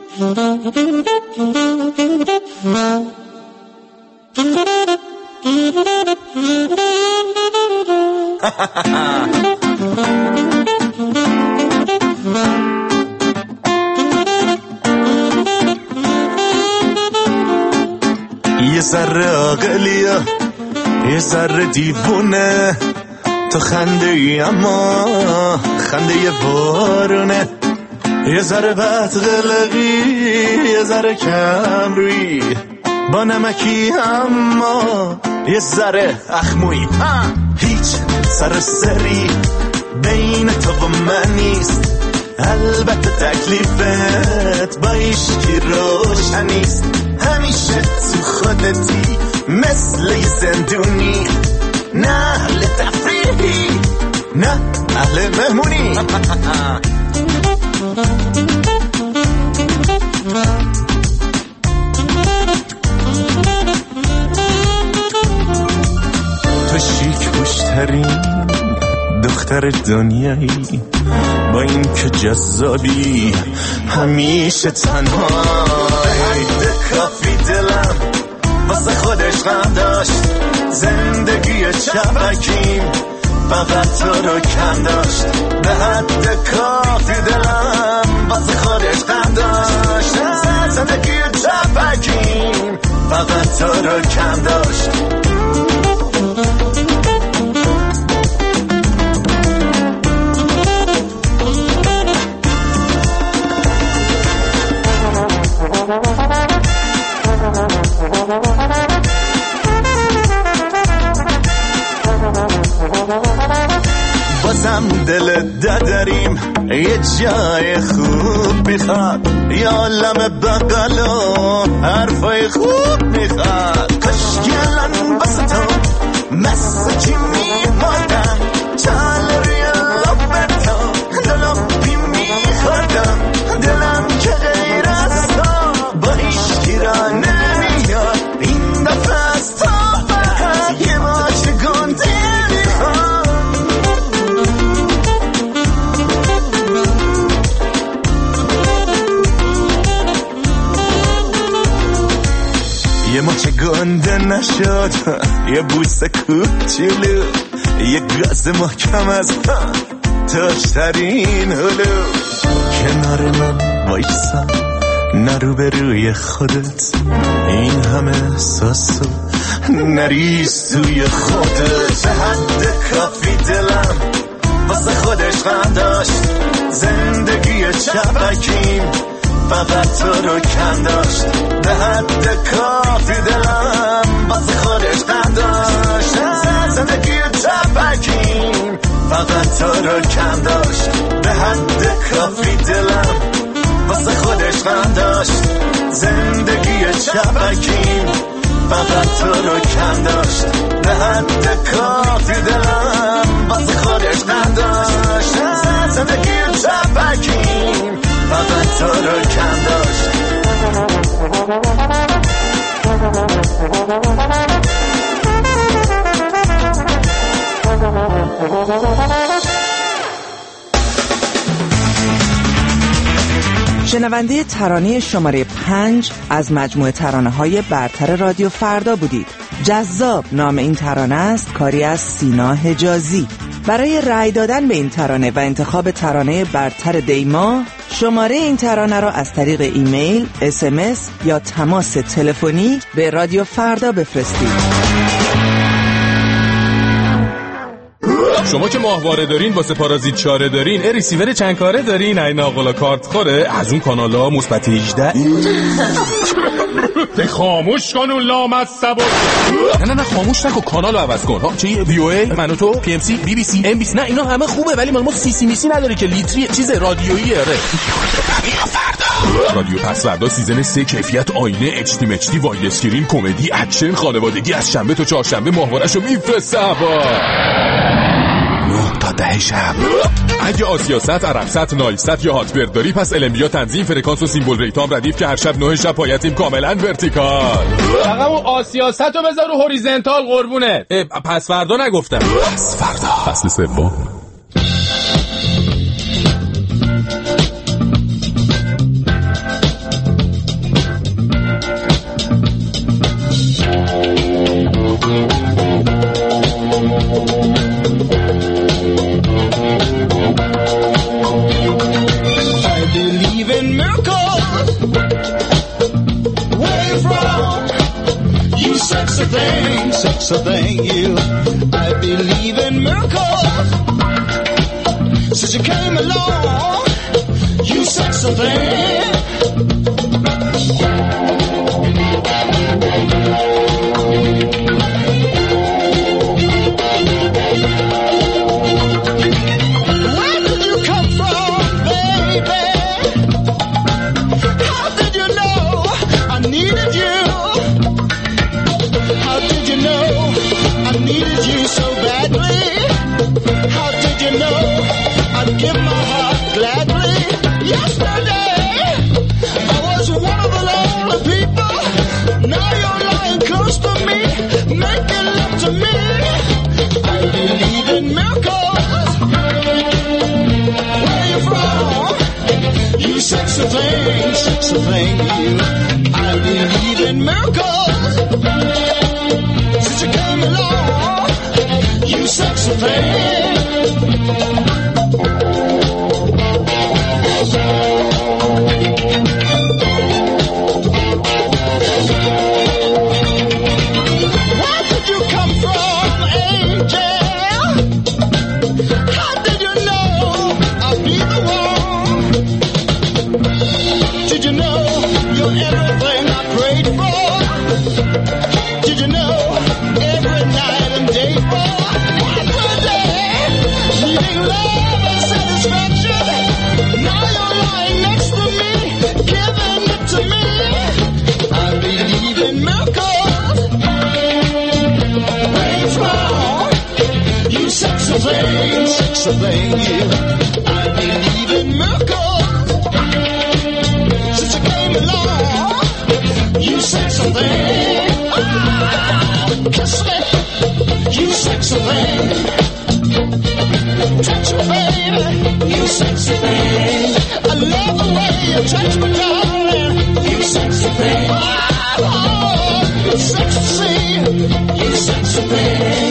یه ذره عقلیه یه ذره دیوونه، تو خنده ای اما خنده یه بارونه. یه ذره بد قلقی یه ذره کم روی، با نمکی اما یه ذره اخموی. هیچ سر سری بین تو و من نیست، البته تکلیفت با ایشکی روشنیست، همیشه تو خودتی مثل یه زندونی، نه اهل تفریحی نه اهل مهمونی. تو شیک پوشترین دختر دنیایی، با این که جذابی همیشه تنها. حد کافی دلم واسه خودش غم داشت، زندگی شبکیم فقط تو رو کم داشت. به حد کافی دلم واسه خودش غم داشت، زندگی شبکیم فقط تو رو کم داشت. بازم دل دادریم یه جای خوب میخواد، یه عالم بغل و حرفای خوب میخواد. کاشکی الان بسه تو مثل چی میمادم، چال روی لبتو دلوپی میخوردم. دلم که غیر از تو با ایشکی را نمیاد، این دفعه از تو فقط یه ماچ گنده میخواد. یه ماچ گنده نشد، یه بوسه کوچولو، یه گاز محکم از تاشترین هلو. کنار من وایسا نرو به روی خودت، این همه احساسو نریز توی خودت. به حد کافی دلم واسه خودش غم داشت، زندگی شبکیم فقط تو رو کم داشت. به حد کافی دلم واسه خودش غم داشت، زندگی شبکیم فقط تو رو کم داشت. به حد کافی دلم واسه خودش غم داشت، زندگی شبکیم فقط تو رو کم داشت. به حد کافی دلم واسه خودش غم داشت، زندگی شبکیم فقط تو رو کم داشت. شنونده ترانه شماره پنج از مجموعه ترانه های برتر رادیو فردا بودید. جذاب نام این ترانه است، کاری از سینا حجازی. برای رأی دادن به این ترانه و انتخاب ترانه برتر دیما، شماره این ترانه را از طریق ایمیل، اس ام اس یا تماس تلفنی به رادیو فردا بفرستید. شما که ماهواره دارین واسه پارازیت چاره دارین، ا ریسیور چند کاره دارین، این ناقلا کارت خوره از اون کانالا مثبت هجده. ته خاموش کن اون لامصب. نه نه نه خاموش نکن، کانالو عوض کن. ها چی وی او ای، من و تو، پی ام سی، بی بی سی، ام بی سی، نه اینا همه خوبه ولی مال ما سی سی میسی نداره که لیتری چیز رادیویی. اره رادیو فردا، رادیو پس فردا سیزن سه، کیفیت آینه، اچ دی اچ دی، واید اسکرین، کمدی، اکشن، خانوادگی، از شنبه تا چهارشنبه ماهواره‌شو میفرسته هوا نه تا ده شب. اگه آسیاست، عربست، نایلست یا هاتبرد داری پس المبیا تنظیم فرکانس و سیمبل ریتام ردیف که هر شب نه شب پایتیم کاملا ورتیکال. فقط اون آسیاست رو بذار رو هوریزنتال قربونه. پس فردا نگفتم، پس فردا فصل سوم. Sexy thing, sexy thing, you. I believe in miracles. Since you came along, you sexy thing. Where did you come from, babe? give my heart gladly. Yesterday, I was one of the lonely people. Now you're lying close to me, making love to me. I believe in miracles. Where you from? You sexy thing, sexy thing, you. I believe in miracles. Since you came along, you sexy thing. Where did you come from, angel? How did you know I'd be the one? Did you know you're everything I prayed for? Did you know every night and day for? Every day, needing love and satisfaction. Now you're lying next to me, giving it to me. I believe in miracles. Where you from? You sexy thing, sexy thing, you. I believe in miracles. Since you came along, you sexy thing. Ah, kiss me, you sexy thing. Touch me, baby, you sexy thing. I love the way you touch me, darling, you sexy thing. Oh, it's sexy, you sexy thing.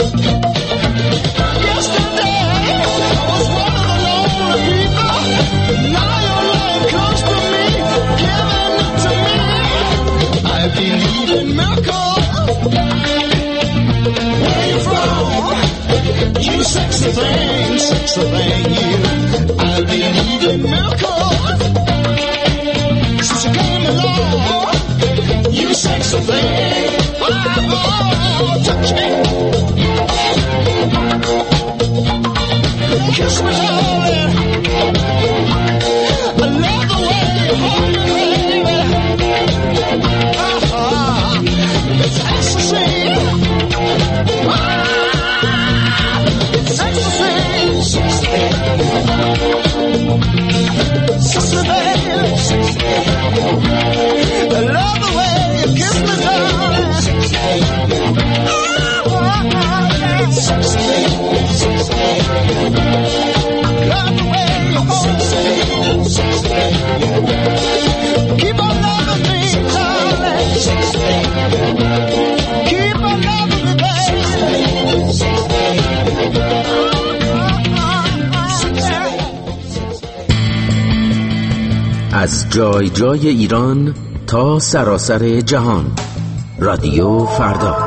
Yesterday, I was one of the lonely people. Now you're lying close to me, giving it to me. I believe in miracles. Where you from? You sexy thing, sexy thing, you. I believe in miracles. Since you came along, you sexy thing. Oh, touch me. Kiss me, darling. I love the way you hold me, baby. Uh-huh. It's ecstasy. Ah, it's ecstasy. Sexy, sexy, baby. I love the way you kiss me, darling. Sexy, sexy. Love the way you hold me. Keep on loving me, darling. Keep on loving me, baby. از جای جای ایران تا سراسر جهان، رادیو فردا.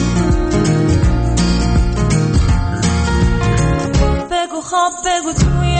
بگو توی